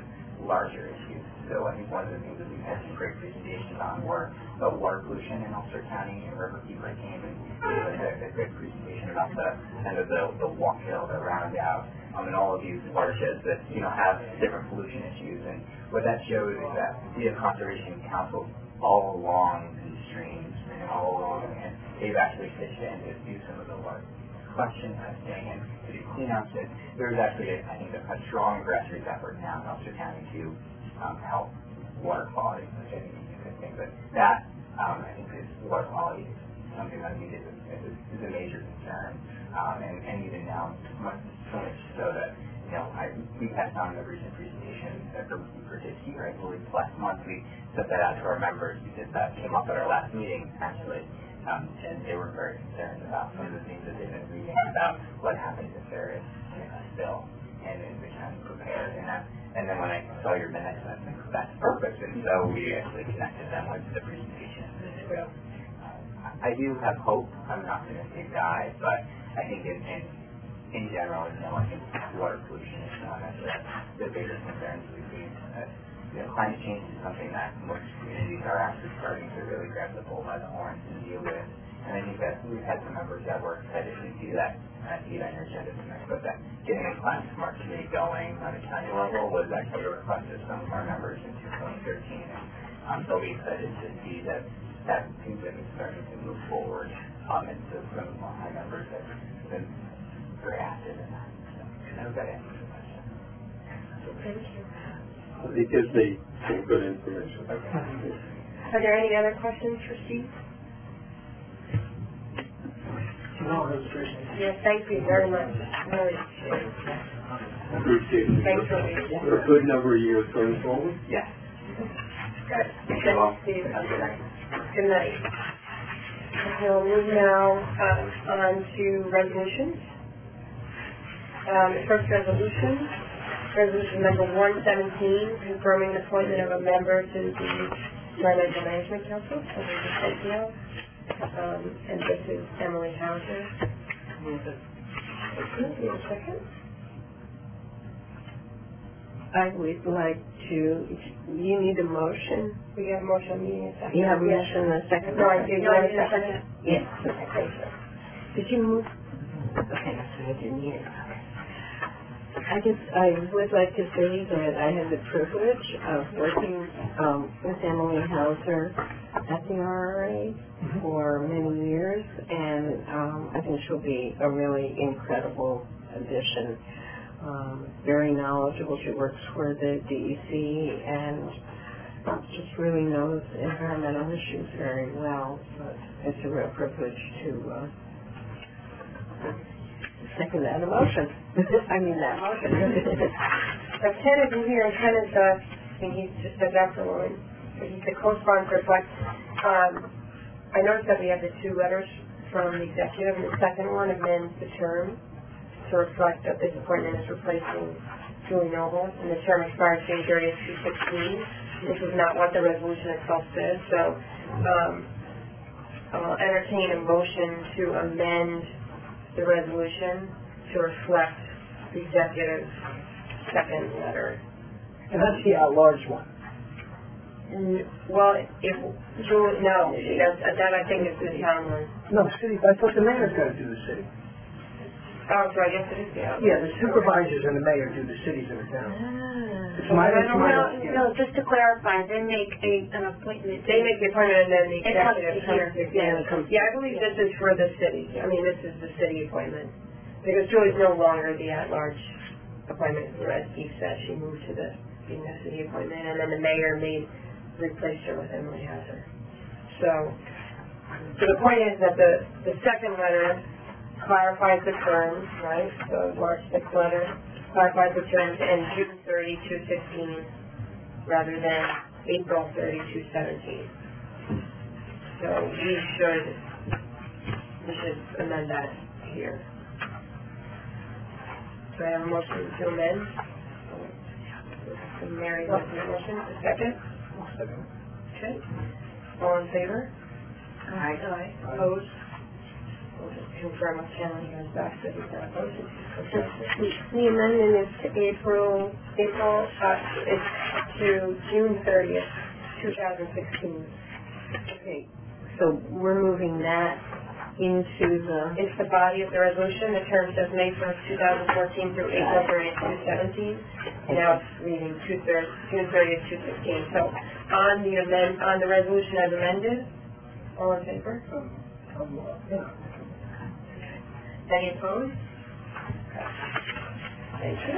larger issues. So I think one of the things that we've had some great presentations on were about water pollution in Ulster County, and River Keeper came and gave a good presentation about the kind of the walk hill, the roundabout, and all of these watersheds that have different pollution issues. And what that shows is that we have conservation councils all along these streams and all along, and they've actually pitched in to do some of the water collection testing and to do cleanups. And there's actually, I think, a strong grassroots effort now in Ulster County to help water quality, which I think is a good thing. But that, I think, is water quality is something that I think is a major concern. And even now, so much so that, we passed on the recent presentation for Disney, right? I believe last month we sent that out to our members because that came up at our last meeting, actually. And they were very concerned about some of the things that they've been reading about what happens if there is a spill and is the county prepared. And then when I saw your minutes, I think that's perfect. And so we actually connected them with the presentation. So I do have hope. I'm not going to say die, but I think in general, I think water pollution is one of the bigger concerns we've seen. Climate change is something that most communities are actually starting to really grab the bull by the horns and deal with. And I think that we've had some members that were excited to see that on your agenda tonight, but that getting a climate smart committee going on a county level was actually a request of some of our members in 2013. And they'll be excited to see that seems like it's starting to move forward. And so some of my members have been very active in that. So I hope that answers the question. Thank you. It gives me some good information. Are there any other questions for Steve? No, that was great. Yes, thank you very much. Really Appreciate it. thanks for being here. For a good number of years going forward. Yes. Good. Thanks, Steve. Good night. Good night. Okay, we'll move now on to resolutions. First resolution number 117, confirming the appointment of a member to the Environmental Management Council, and this is Emily Hauser. Okay, a second. I would like to, you need a motion? We have a motion, meeting a second. You have a motion and a second? No, I did. You want a second? Yes. Okay. Did you move? Okay, so I didn't hear. I would like to say that I had the privilege of working with Emily Hauser at the RRA for many years, and I think she'll be a really incredible addition. Very knowledgeable. She works for the DEC and just really knows environmental issues very well. So it's a real privilege to second that motion. I mean that motion. Ken isn't here, and Ken is I think he's just a vessel, but he's the co-sponsor, but I noticed that we have the two letters from the executive, and the second one amends the term to reflect that this appointment is replacing Julie Noble, and the term expires June 30th, 2016. This is not what the resolution itself says, so I'll entertain a motion to amend the resolution to reflect the executive's second letter. And that's the at-large one. Well, if Julie, no, that I think is the town one. No, city, I thought the mayor's got to do the city. Oh, so I guess it is the other. Yeah, the supervisors and the mayor do the cities of the town. It's my No, just to clarify, they make an appointment. They make the appointment and then the executive comes. Yeah, I believe this is for the city. I mean, this is the city appointment. Because Julie's no longer the at-large appointment. As Steve said, she moved to being the city appointment, and then the mayor replaced her with Emily Hauser. So the point is that the second letter clarifies the terms, right? So March 6th letter clarifies the terms to end June 30, 2016, rather than April 30, 2017. So we should amend that here. So I have a motion to amend. So Mary wants the motion. A second? Okay. All in favor? Aye. Opposed? we'll just confirm with Ken when he comes back that he's not opposed to The amendment is to April, it's to June 30th, 2016. okay, so we're moving that into It's the body of the resolution. The term says May 1st, 2014 through April 30th, 2017. Now it's reading June 30th, 2016. So on the resolution as amended, all in favor? Any opposed? Thank you.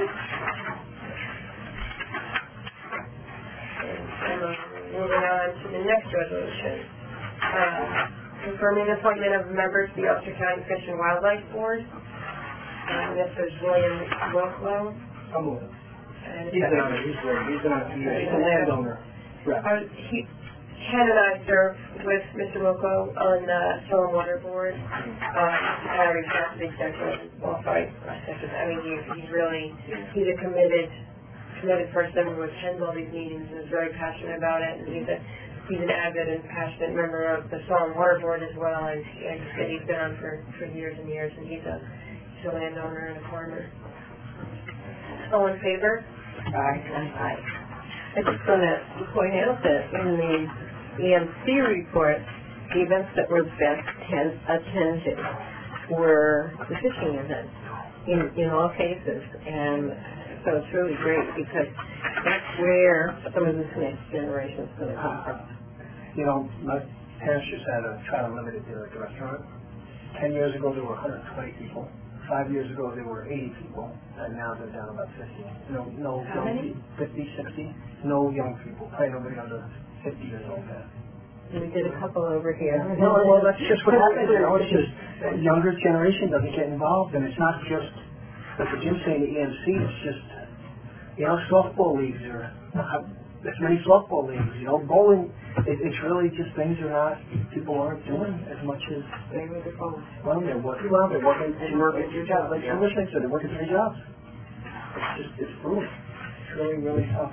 And moving on to the next resolution. Confirming the appointment of members to the Ulster County Fish and Wildlife Board. This is William Wilklow. I'm with him. He's been on it, he's a landowner. Ken and I serve with Mr. Wilklow on the Soil and Water Board. I reached out to the executive and qualified. I mean, he's a committed person who attends all these meetings and is very passionate about it. And he's an avid and passionate member of the Soil and Water Board as well. And like I said, he's been on for years and years, and he's a landowner and a farmer. All in favor? Aye. I just want to point out that in the EMC report, the events that were best attended were the fishing events in all cases, and so it's really great because that's where some of this next generation is going to come from. You know, my parents just had a child limited dinner at the restaurant. 10 years ago, there were 120 people. 5 years ago, there were 80 people, and now they're down about 50. No How many? 50, 60. No young people. Probably nobody under 50 years old now. We did a couple over here. No, well, that's just what happens. You know, it's just the younger generation doesn't get involved, and it's not just like the Jim saying the EMC. It's just softball leagues or as many softball leagues. Bowling. It's really just things people aren't doing as much as they were before. Well, they're working well. They're working 2 or 3 jobs. Like English said, they're working 3 jobs. It's brutal. It's really, really tough.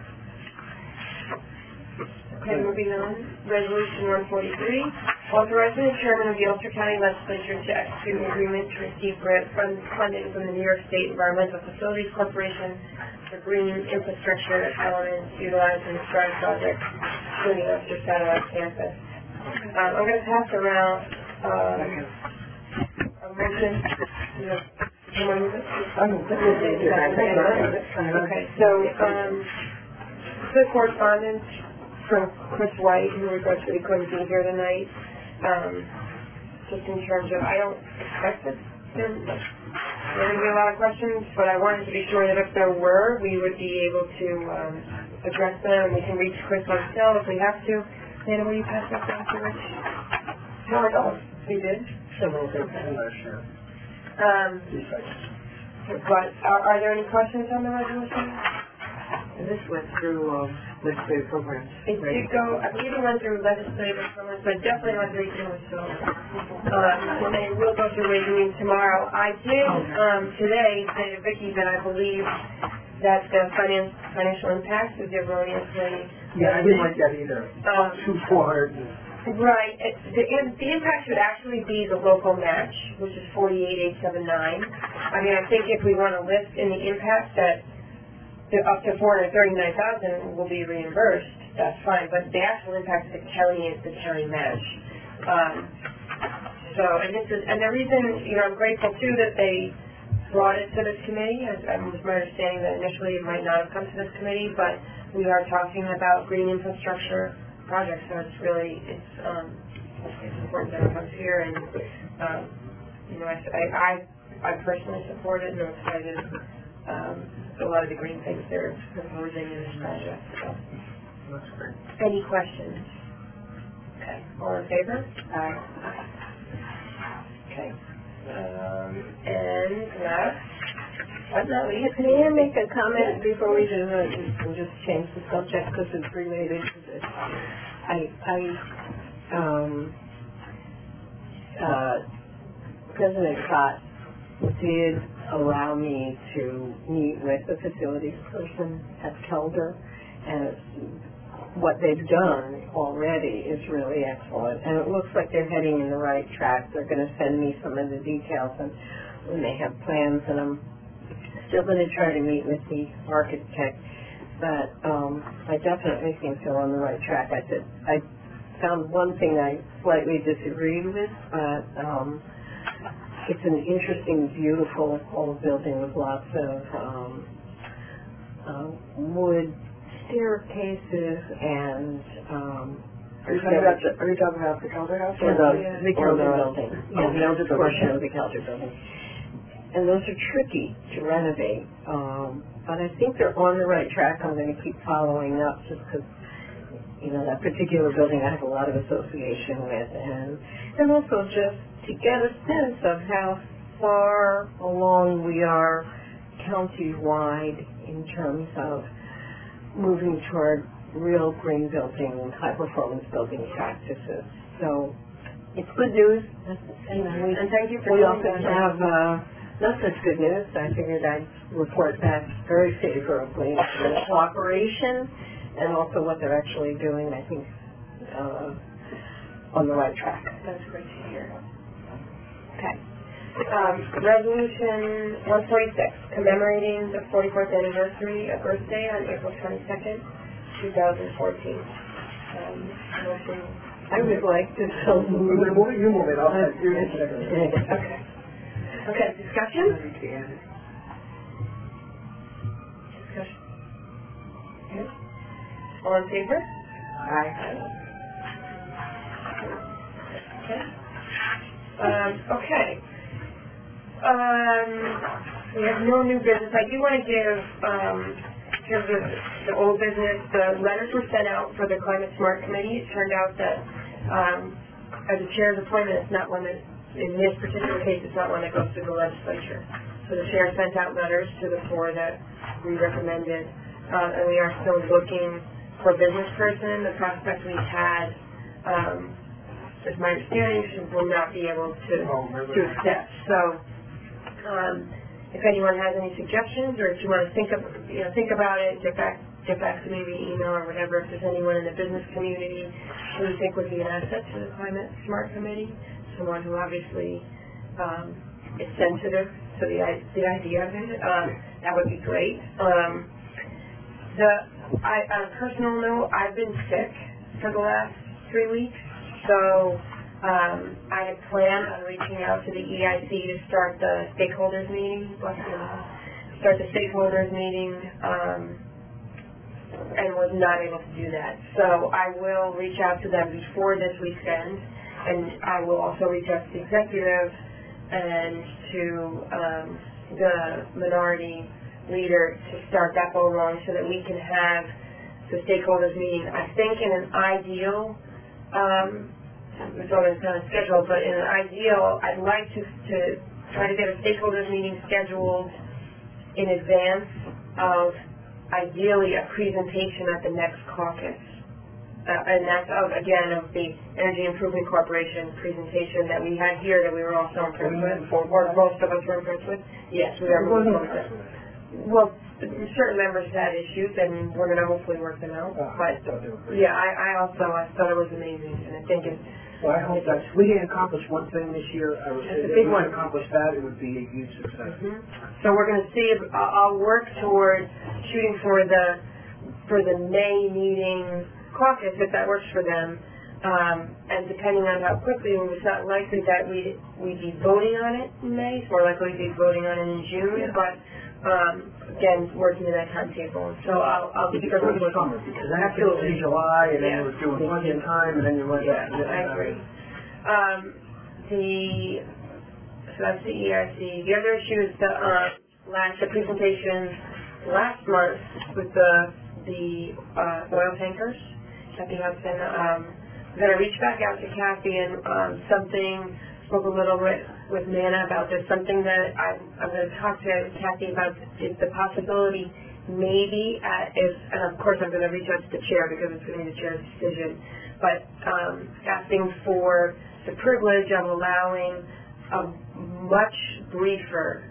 Okay, moving on. Resolution 143, authorizing the chairman of the Ulster County Legislature to execute an agreement to receive grant funding from the New York State Environmental Facilities Corporation for green infrastructure elements utilized in the STRIDE project, including Ulster Satellite Campus. I'm going to pass around a motion. Someone move it? Okay, so the correspondence from Chris White, who regretfully couldn't be here tonight, just in terms of, I don't expect that there are going to be a lot of questions, but I wanted to be sure that if there were, we would be able to address them. We can reach Chris ourselves if we have to. Nana, will you pass that down to Rich? No, I don't. We did? But are there any questions on the resolution? This went through legislative programs. It did go, I believe it went through legislative programs, but definitely went through regional, so and we'll go through Ways and Means tomorrow. I did today say to Vicki that I believe that the financial impact is erroneously. Yeah, I didn't like that either. Up to 400. Right. The impact should actually be the local match, which is 48,879. I mean, I think if we want to list in the impact that up to 439,000 will be reimbursed, that's fine, but the actual impact of the county is the county match. And the reason, I'm grateful too that they brought it to this committee. It was my understanding that initially it might not have come to this committee, but we are talking about green infrastructure projects, so it's important that it comes here, and I personally support it, and I'm excited. A lot of the green things they're proposing in this project. So. That's great. Any questions? Okay. All in favor? Aye. Okay. And last but not least, can I make a comment before we just change the subject because it's related to this? President Scott did allow me to meet with the facilities person at Kelder, and what they've done already is really excellent, and it looks like they're heading in the right track. They're going to send me some of the details and when they have plans, and I'm still going to try to meet with the architect, but I definitely think they're on the right track. I found one thing I slightly disagreed with, but it's an interesting, beautiful old building with lots of wood staircases and Are you talking about the Kelder House? Or the Kelder building. Yeah, the older portion of the Kelder building. And those are tricky to renovate. But I think they're on the right track. I'm going to keep following up just because, that particular building I have a lot of association with. And also just to get a sense of how far along we are county-wide in terms of moving toward real green building and high-performance building practices. So it's good news. And thank you for we also have not such good news. I figured I'd report back very favorably for the cooperation and also what they're actually doing, I think, on the right track. That's great to hear. Okay. Resolution 146, commemorating the 44th anniversary of Earth Day on April 22nd, 2014. Motion. I would like to You move it. Okay. Okay, discussion? Discussion. Okay. All in favor? Aye. Okay. Okay. We have no new business. I do want to give, in terms of the old business, the letters were sent out for the Climate Smart Committee. It turned out that as a chair's appointment, it's not one that, in this particular case, it's not one that goes through the legislature. So the chair sent out letters to the four that we recommended, and we are still looking for a business person. The prospect we had, as my understanding, she will not be able to accept. So, if anyone has any suggestions, or if you want to think about it, get back to me via email or whatever. If there's anyone in the business community who you think would be an asset to the Climate Smart Committee, someone who obviously is sensitive to the idea of it, that would be great. On a personal note, I've been sick for the last 3 weeks, so I had planned on reaching out to the EIC to start the stakeholders meeting, and was not able to do that. So I will reach out to them before this week's end, and I will also reach out to the executive and to the minority leader to start that ball rolling so that we can have the stakeholders meeting. I think in an ideal, it's always kind of scheduled, but in an ideal, I'd like to try to get a stakeholders meeting scheduled in advance of ideally a presentation at the next caucus. And that's of the Energy Improvement Corporation presentation that we had here that we were also impressed with, or most of us were impressed with. Yes, we are impressed with. Well, certain members had issues, and we're going to hopefully work them out. But yeah, I thought it was amazing, and I think it's. Well, I hope that we didn't accomplish one thing this year. It's a big one. If we accomplish that, it would be a huge success. Mm-hmm. So we're going to see if I'll work toward shooting for the May meeting caucus, if that works for them. And depending on how quickly, it's not likely that we'd be voting on it in May. It's more likely we'd be voting on it in June. Yeah. But again, working in that timetable. So I'll keep it before summer, because then after it's July, and then we're doing budget time, and then you're like, I agree. So that's the EIC. The other issue is the presentation last month with the oil tankers. Kathy Hudson. I'm going to reach back out to Kathy and spoke a little bit with Nana about this. Something that I'm going to talk to Kathy about is the possibility maybe, and of course I'm going to reach out to the chair because it's going to be the chair's decision, but asking for the privilege of allowing a much briefer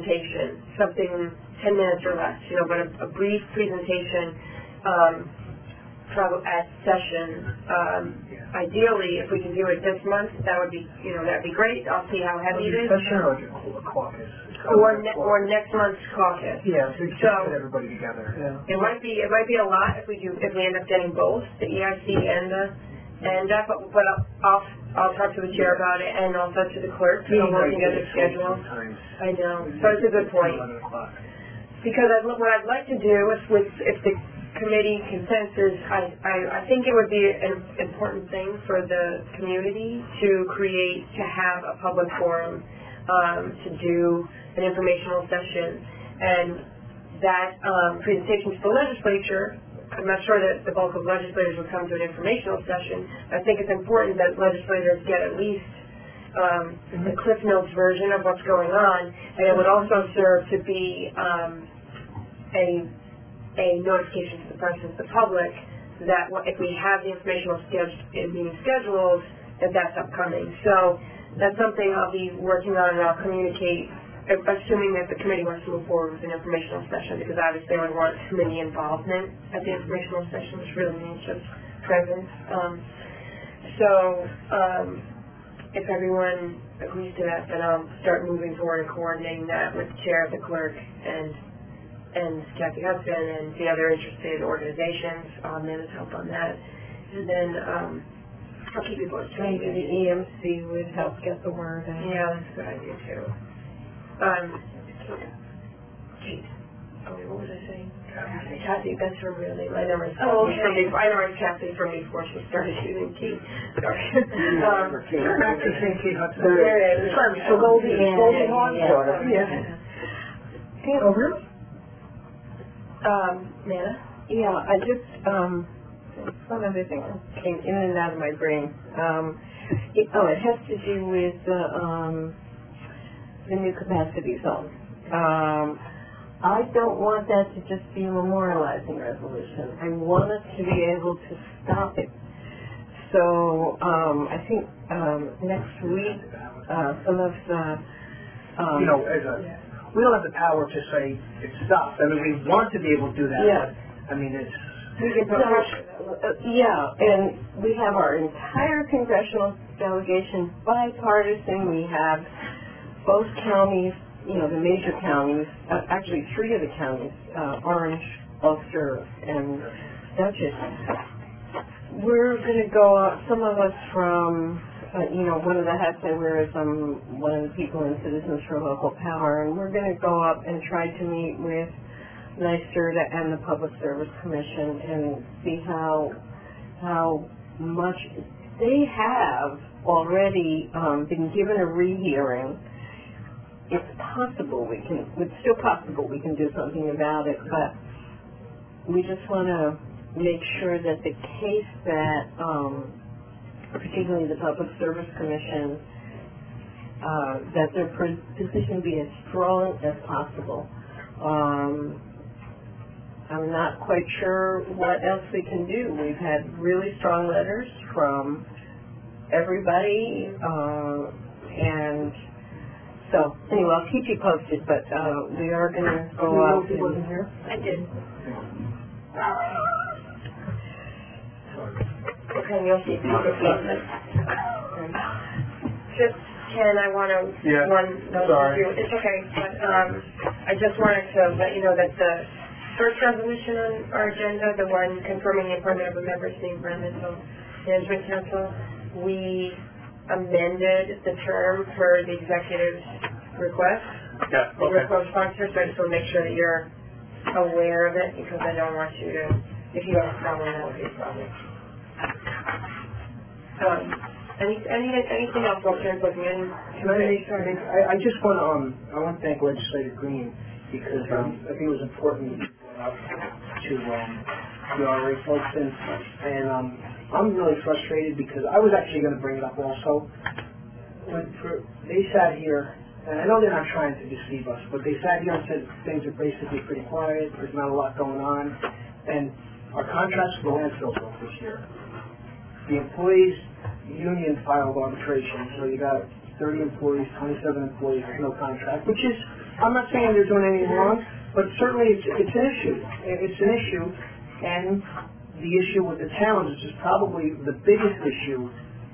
presentation, something 10 minutes or less, but a brief presentation session. Ideally, if we can do it this month, that would be, that'd be great. I'll see how heavy it is. Session or a caucus? Or next month's caucus. Yeah, so we can put everybody together. Yeah. It might be a lot if we end up getting both the EIC and that, but I'll talk to the chair about it and also to the clerk to work together schedule. I know, but it's a good point. Because what I'd like to do if the committee consensus, I think it would be an important thing for the community to have a public forum, to do an informational session, and that presentation to the legislature. I'm not sure that the bulk of legislators will come to an informational session. I think it's important that legislators get at least the Cliff Notes version of what's going on, and it would also serve to be a notification to the press and the public that if we have the informational meeting scheduled, that's upcoming. So that's something I'll be working on, and I'll communicate, assuming that the committee wants to move forward with an informational session, because obviously I don't want committee involvement at the informational session, which really means just presence. If everyone agrees to that, then I'll start moving forward and coordinating that with the chair, the clerk, and Kathy Hudson and the other interested organizations. I'll manage help on that. And then I'll keep you posted. Maybe the EMC would help get the word out. Yeah, that's a good idea too. Kate. Oh, what was I saying? Kathy, that's her real name. I know it's Kathy from before she started using Kate. Sorry. Practice saying Kate Hudson. There it is. So Goldie Hawn, sort of. Yeah. Oh, really? Nana? Yeah, I just, some other thing came in and out of my brain. It has to do with the new capacity zone. I don't want that to just be a memorializing resolution. I want us to be able to stop it. So I think next week, some of the... we don't have the power to say it stops. I mean, we want to be able to do that, but, I mean, it's... and we have our entire congressional delegation bipartisan. We have both counties, the major counties, actually 3 of the counties, Orange, Ulster, and Dutchess. We're going to go up, some of us from... one of the hats I wear is one of the people in Citizens for Local Power, and we're going to go up and try to meet with NYSERDA and the Public Service Commission and see how much they have already been given a rehearing. It's possible it's still possible we can do something about it, but we just want to make sure that the case that particularly the Public Service Commission, that their position be as strong as possible. I'm not quite sure what else we can do. We've had really strong letters from everybody, and so anyway, I'll keep you posted, but we are going to go out. He wasn't here? I did. Okay, you'll see. Just, Ken, I want to... Yeah, sorry. It's okay, but I just wanted to let you know that the first resolution on our agenda, the one confirming the appointment of a member of the Environmental Management Council, we amended the term for the executive's request. Yeah, The request sponsor, so I just want to make sure that you're aware of it, because I don't want you to... If you have a problem, that would be a problem. Anything else while Karen's looking in? I just want to thank Legislator Green, because I think it was important to the RA folks, and I'm really frustrated because I was actually going to bring it up also. They sat here, and I know they're not trying to deceive us, but they sat here and said things are basically pretty quiet, there's not a lot going on, and our contracts for the landfills up this year. The employees union filed arbitration, so you got 30 employees, 27 employees with no contract, which is, I'm not saying they're doing anything wrong, but certainly it's an issue. It's an issue, and the issue with the towns, which is probably the biggest issue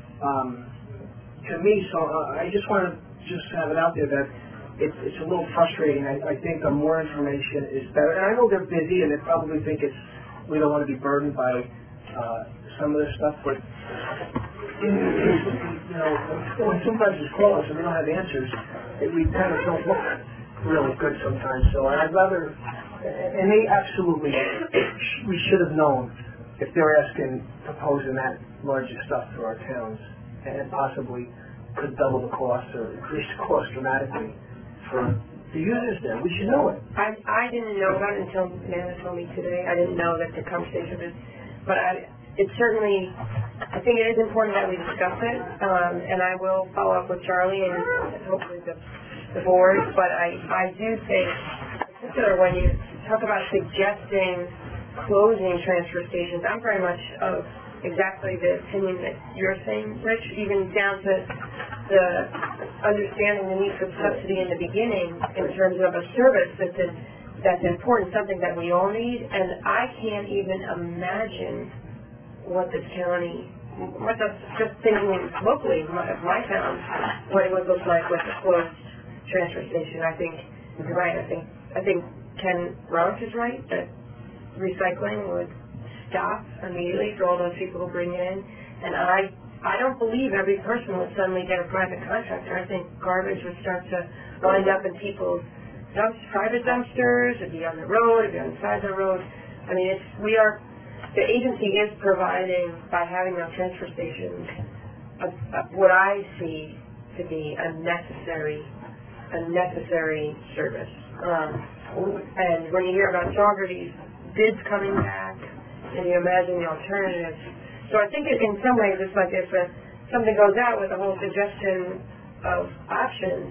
to me. So I just want to have it out there that it's a little frustrating. I think more information is better. And I know they're busy and they probably think we don't want to be burdened by some of this stuff, but when supervisors call us and we don't have answers, we kind of don't look really good sometimes. So I'd rather, and they absolutely, we should have known if they're proposing that large of stuff to our towns, and possibly could double the cost or increase the cost dramatically for the users there. We should know it. I didn't know about it until Nana told me today. I didn't know that the conversation was, but it's certainly, I think it is important that we discuss it, and I will follow up with Charlie and hopefully the board, but I do think, particularly when you talk about suggesting closing transfer stations, I'm very much of exactly the opinion that you're saying, Rich, even down to the understanding the need for subsidy in the beginning in terms of a service that's important, something that we all need, and I can't even imagine what this county, just thinking locally of my town, what it would look like with a closed transfer station. I think you're right. I think Ken Roach is right that recycling would stop immediately for all those people who bring it in, and I don't believe every person would suddenly get a private contractor. I think garbage would start to wind up in people's private dumpsters. It'd be on the road. It'd be on the side of the road. I mean, the agency is providing, by having our transfer stations, what I see to be a necessary service. And when you hear about Saugerties bids coming back, and you imagine the alternatives. So I think in some ways it's like if something goes out with a whole suggestion of options,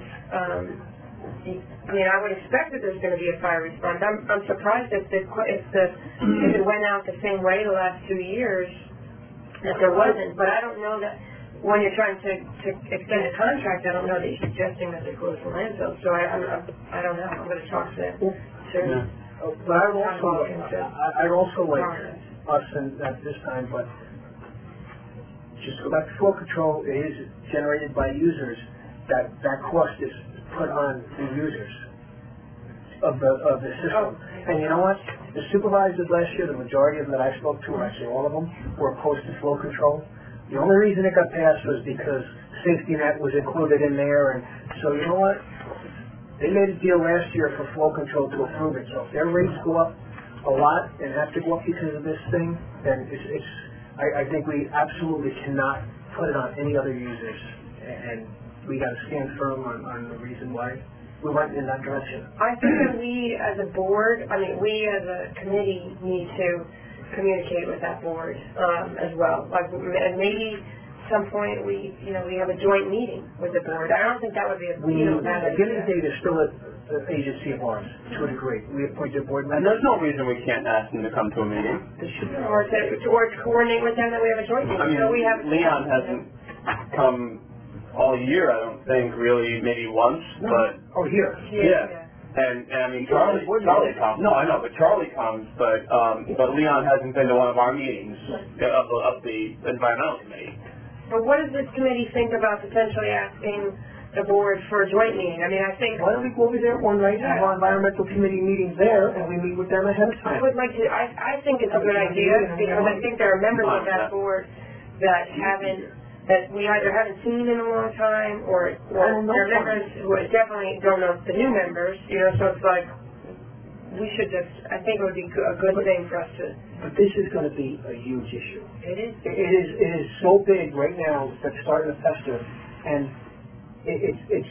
I mean, I would expect that there's going to be a fire response. I'm surprised if it went out the same way the last 2 years that there wasn't. But I don't know that when you're trying to extend a contract, I don't know that you're suggesting that they close the landfill. So I don't know. I'm going to talk to Yeah. But I'd also like us at this time, but just go back to flow control. It is generated by users. That cost is put on the users of the system. And you know what? The supervisors last year, the majority of them that I spoke to, actually all of them, were opposed to flow control. The only reason it got passed was because safety net was included in there, and so you know what? They made a deal last year for flow control to approve it. So if their rates go up a lot and have to go up because of this thing, then I think we absolutely cannot put it on any other users, and we got to stand firm on the reason why we went in that direction. I think that we as a board, we as a committee need to communicate with that board as well. Like maybe at some point we have a joint meeting with the board. I don't think that would be a bad idea. Given Data is still an agency of ours to a degree. We appoint a board member. And there's no reason we can't ask them to come to a meeting. Or to coordinate with them that we have a joint meeting. Leon hasn't come all year, I don't think, really, maybe once, but... Oh, here. Yeah. And Charlie comes. No, I know, but Charlie comes, but Leon hasn't been to one of our meetings of the environmental committee. But what does this committee think about potentially asking the board for a joint meeting? I think... Why don't we go over there one night, have our environmental committee meetings there, and we meet with them ahead of time? I would like to... I think it's a good idea, because I think there are members of that board that we either haven't seen in a long time, or there are members who definitely don't know the new members, so it's like, we should I think it would be a good thing for us to... But this is going to be a huge issue. It is. It is so big right now that it's starting to fester, and it's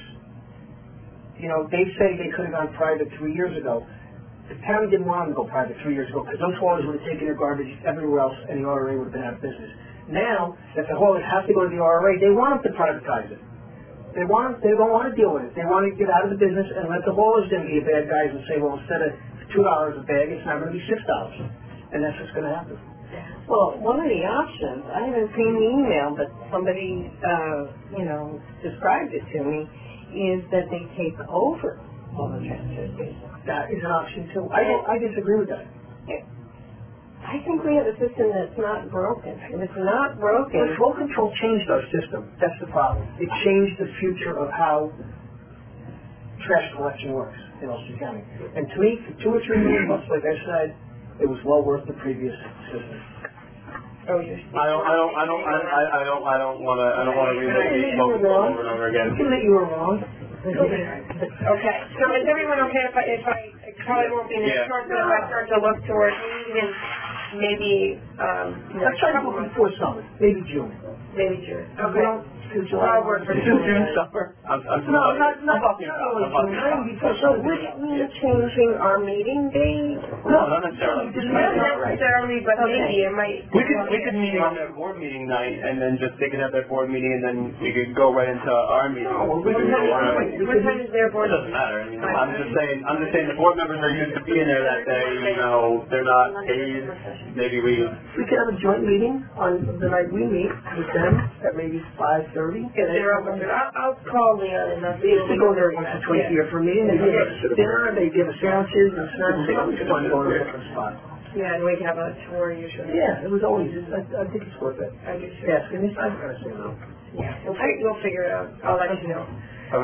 they say they could have gone private 3 years ago. The county didn't want them to go private 3 years ago, because those haulers would have taken their garbage everywhere else, and the RRA would have been out of business. Now that the haulers have to go to the RRA, they want them to privatize it. They don't want to deal with it. They want to get out of the business and let the haulers then be bad guys and say, well, instead of $2 a bag, it's now going to be $6. And that's what's going to happen. Well, one of the options, I haven't seen the email, but somebody, described it to me, is that they take over all the transfer stations. That is an option too. I disagree with that. I I think we have a system that's not broken. If it's not broken, But flow control changed our system. That's the problem. It changed the future of how trash collection works in Ulster County. And to me, for $2 or $3 million, like I said, it was well worth the previous system. Oh, you're... I don't want to relive these moments over and over again. You can admit you were wrong. Okay, so is everyone okay if I probably won't be in the short, but if I start to look towards even maybe, Let's try to look before summer, maybe June. maybe June. Okay. Okay. July. I'll work for June, summer. I'm No, not talking about. so would it mean changing our meeting date? No, not necessarily. Not necessarily, but maybe it might... We could meet on their board meeting night, and then just they could have their board meeting, and then we could go right into our meeting. What time is their board? It doesn't matter. I mean, I'm just saying the board members are used to being there that day. You know, they're not paid. Maybe we could have a joint meeting on the night we meet with them at maybe 5:30. If they're open to it, I'll call Leon and I'll see if We go there once or twice a year for a meeting. They give us dinner, they give us sandwiches and snacks. We just want to go to a different spot. Yeah, and we have a tour usually. Yeah, it was always, I think it's worth it. I do too. Yes, and I'm not going to say no. Yeah, we'll figure it out. I'll let you know.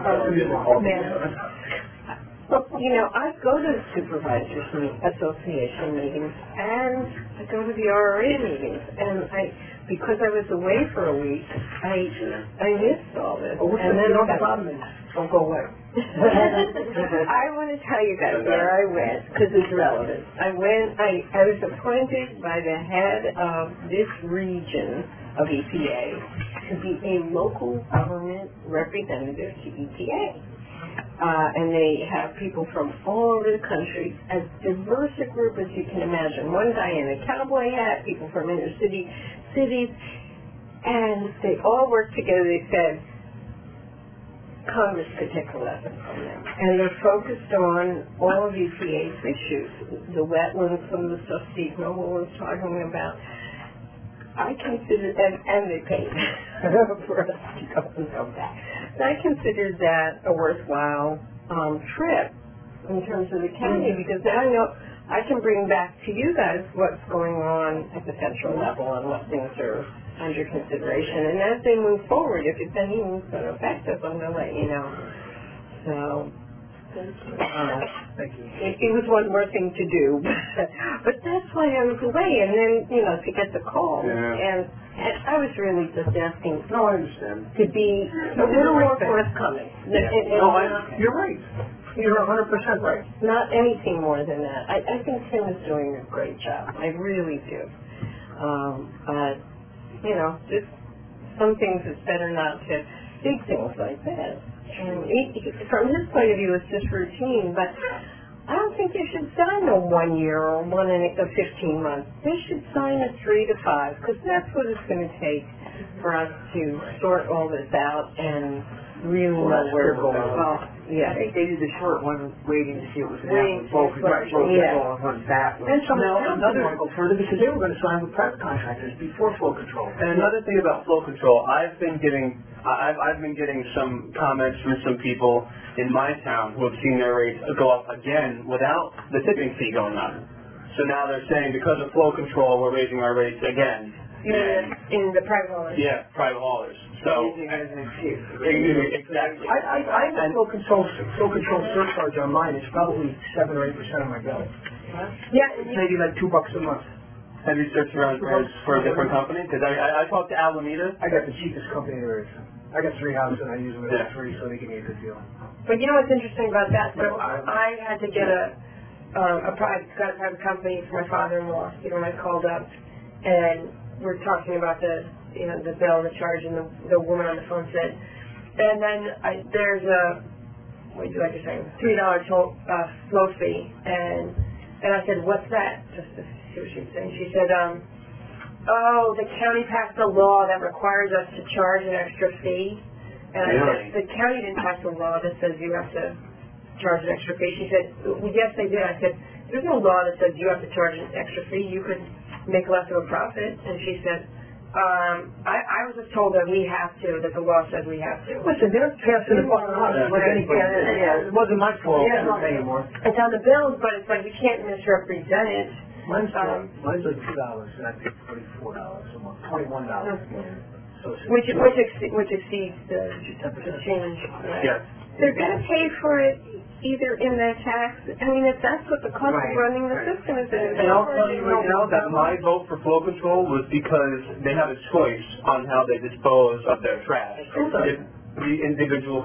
You know, I go to the supervisors association meetings and I go to the RRA meetings, and because I was away for a week, I missed all this. Oh, and then the problem is, don't go away. I want to tell you guys where I went because it's relevant. I was appointed by the head of this region of EPA to be a local government representative to EPA. And they have people from all over the country, as diverse a group as you can imagine. One guy in a cowboy hat, people from inner cities, and they all work together. They said Congress could take a lesson from them. And they're focused on all of EPA's issues, the wetlands, some of the stuff Steve Noble was talking about. I consider, and they paid for us to go and come back. So I consider that a worthwhile trip in terms of the county, because now I know I can bring back to you guys what's going on at the central level and what things are under consideration. And as they move forward, if it's anything that's going to affect us, I'm going to let you know. So... Thank you. It was one more thing to do, but that's why I was away, and then, to get the call, and I was really just asking No, I understand. to be a little more forthcoming. You're right. You're 100% right. Not anything more than that. I think Tim is doing a great job. I really do. But, just some things it's better not to, big things like that. And from his point of view, it's just routine, but I don't think they should sign a 1 year or 15 months. They should sign a 3 to 5, because that's what it's going to take for us to sort all this out and really know where we're going. Well, yeah. They did the short one, waiting to see what was going to happen. And another one go further, because they were going to sign with private contractors before flow control. And another thing about flow control, I've been getting some comments from some people in my town who have seen their rates go up again without the tipping fee going up. So now they're saying because of flow control, we're raising our rates again. You mean in the private haulers? Yeah, private haulers. So using it as an excuse. Exactly. I have flow control surcharge on mine. It's probably 7 or 8% of my bill. Yeah. It's maybe like $2 a month. Have you searched around for a different company? Because I talked to Alameda. I got the cheapest company there is. I got 3 houses and I use them at 3, so they give me a good deal. But you know what's interesting about that? So I had to get got a private company for my father-in-law. When I called up, and we're talking about the bill and the charge, and the woman on the phone said, and then there's a, what would you like to say, $3 flow fee, and I said, what's that? Just to see what she was saying. She said, the county passed a law that requires us to charge an extra fee. And I said, the county didn't pass a law that says you have to charge an extra fee. She said, well, yes, they did. I said, there's no law that says you have to charge an extra fee. You could make less of a profit. And she said, I was just told that we have to, that the law says we have to. Listen, they're passing it on us like anybody. It wasn't my fault anymore. It's on the bills, but it's like you can't misrepresent it. Mine's like $2, and I pay $44 a month, $21 a month. So Which exceeds the change. Yes. They're going to pay for it either in their tax, I mean, if that's what the cost of running the system is. And I'll tell you right now that my vote for flow control was because they have a choice on how they dispose of their trash. If the individual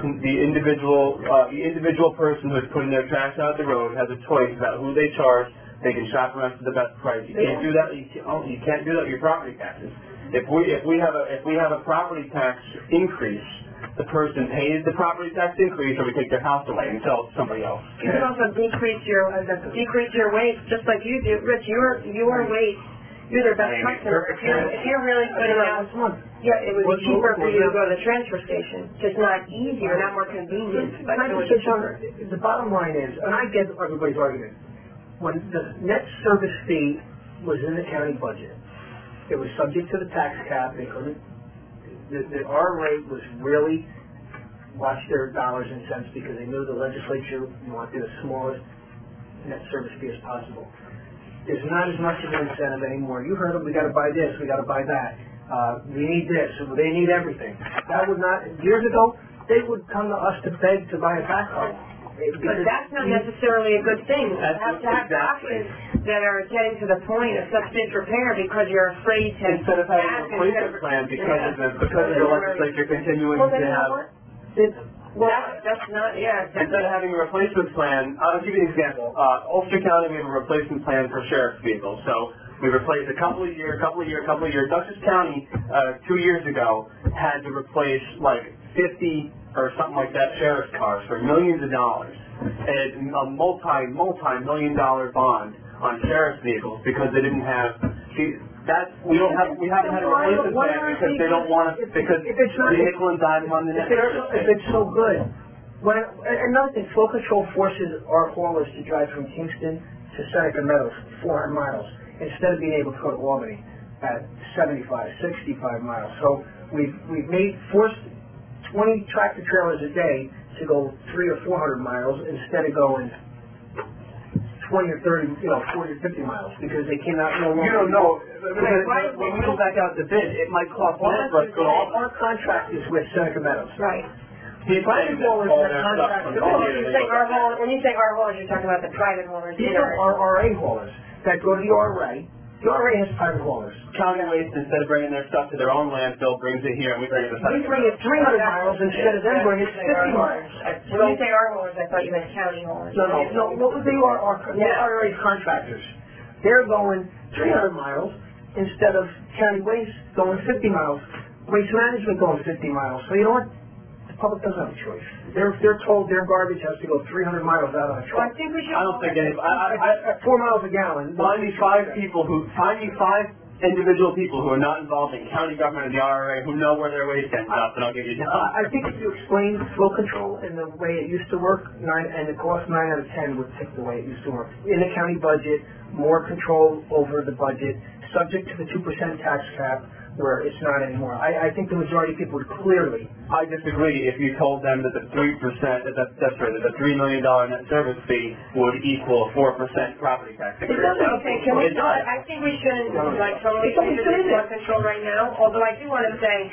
person who's putting their trash out the road has a choice about who they charge. They can shop around for the best price. You can't do that. You can't do that with your property taxes. If we have a property tax increase, the person pays the property tax increase, or we take their house away and sell it to somebody else. You can also decrease your waste, just like you do, Rich. Your waste, you're their best customer. If you're really putting out, it would be cheaper for you to go to the transfer station. Just not easier, not more convenient. But the bottom line is, and I get everybody's argument, when the net service fee was in the county budget, it was subject to the tax cap. They couldn't. The R rate was really watch their dollars and cents because they knew the legislature wanted the smallest net service fee as possible. There's not as much of an incentive anymore. You heard them. We got to buy this. We got to buy that. We need this. They need everything. That would not. Years ago, they would come to us to beg to buy a backhoe. But that's not necessarily a good thing. You have to have doctors that are getting to the point of substance repair because you're afraid to... Instead of having a replacement plan because of the legislature continuing to have... That's not, Instead of having a replacement plan, I'll give you an example. Ulster County, we have a replacement plan for sheriff's vehicles. So we replaced a couple of years. Dutchess County, 2 years ago, had to replace like 50 or something like that sheriff's cars for millions of dollars, and a multi-million-dollar bond on sheriff's vehicles because they didn't have. We haven't had a replacement plan because they don't want to, because the nickel and dime on the net service. If it's so good, another thing, flow control forces our haulers to drive from Kingston to Seneca Meadows, 400 miles, instead of being able to go to Albany at 65 miles. So we've forced 20 tractor trailers a day to go 300 or 400 miles instead of going 20 or 30, 40 or 50 miles because they cannot no longer. You don't know. When we go back out to bid, it might cost less for us to go all. Our contract is with Seneca Meadows. Right. Private haulers have contracts. When you say our haulers, you're talking about the private haulers. These are our RA haulers that go to the RA. The RA has private haulers. County Waste, instead of bringing their stuff to their own landfill, brings it here and we bring it to We bring it 300 miles instead of them bringing it 50 miles. When you say our haulers, I thought you meant county haulers. No. What they are RA contractors. They're going 300 miles instead of County Waste going 50 miles. Waste Management going 50 miles. So you know what? The public doesn't have a choice. They're told their garbage has to go 300 miles out on a truck. I think we should. I don't think any. At 4 miles a gallon. Find me five individual people who are not involved in county government or the RRA who know where their waste ends up, and I'll give you a job. I think if you explain flow control in the way it used to work, and the cost 9 out of 10 would take the way it used to work. In the county budget, more control over the budget, subject to the 2% tax cap, where it's not anymore. I think the majority of people would clearly. I disagree if you told them that the 3%, that the $3 million net service fee would equal a 4% property tax increase. Okay, I think we shouldn't totally do flow control right now, although I do want to say,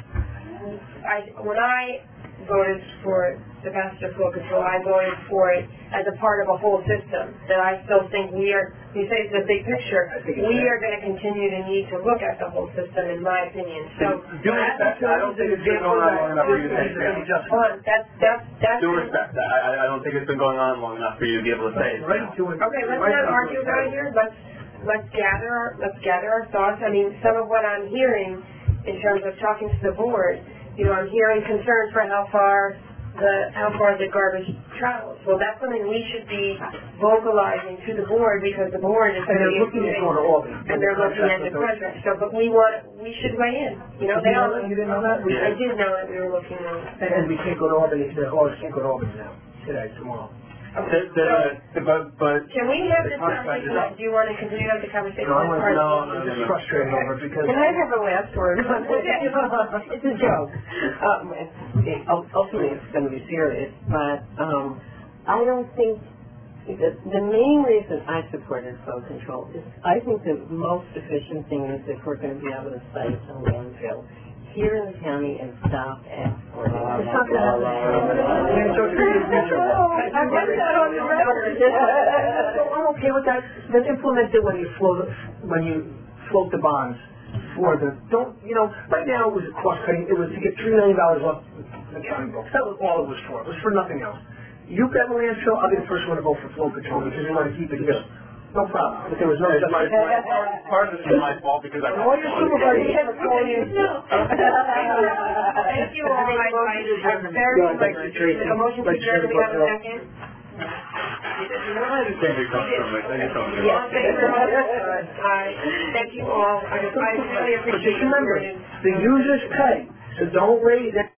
when I voted for the passage of flow control, I voted for it as a part of a whole system that I still think you say it's the big picture, we are going to continue to need to look at the whole system, in my opinion. So, I don't think it's been going on long enough for you to say that. Due respect, I don't think it's been going on long enough for you to be able to say it. Okay, let's not argue about it here. Let's gather our thoughts. I mean, some of what I'm hearing in terms of talking to the board, I'm hearing concerns for how far the garbage travels. Well, that's something we should be vocalizing to the board because the board is and they're looking at Albany. And they're looking at the contract. So, but we should weigh in. You didn't know that? I did know that we were looking at. And we can't go to Albany. The haulers can't go to Albany now. Today, tomorrow. But can we have this conversation? Do you want to continue the conversation? No, I'm just frustrated over it because... Can I have a last word? It's a joke. Ultimately, it's going to be serious, but I don't think The main reason I supported flow control is I think the most efficient thing is if we're going to be able to site a landfill here in the county and stop at Fort Worth. It's not going to happen. I'm okay with that. Then implement it when you float the bonds for the, right now it was cost cutting, it was to get $3 million off the county books. That was all it was for. It was for nothing else. You grab a landfill, I'll be the first one to vote for flow control because we want to keep it here. No problem. But there was no Part of this is my fault because I... all your supervisors are calling you. Thank you all. I'm very much. A motion to adjourn, do we have a second? Thank you, Councilman. Thank you, Councilman. Yes, thank you very much. Thank you all. I really appreciate But just remember, the users pay, so don't raise it.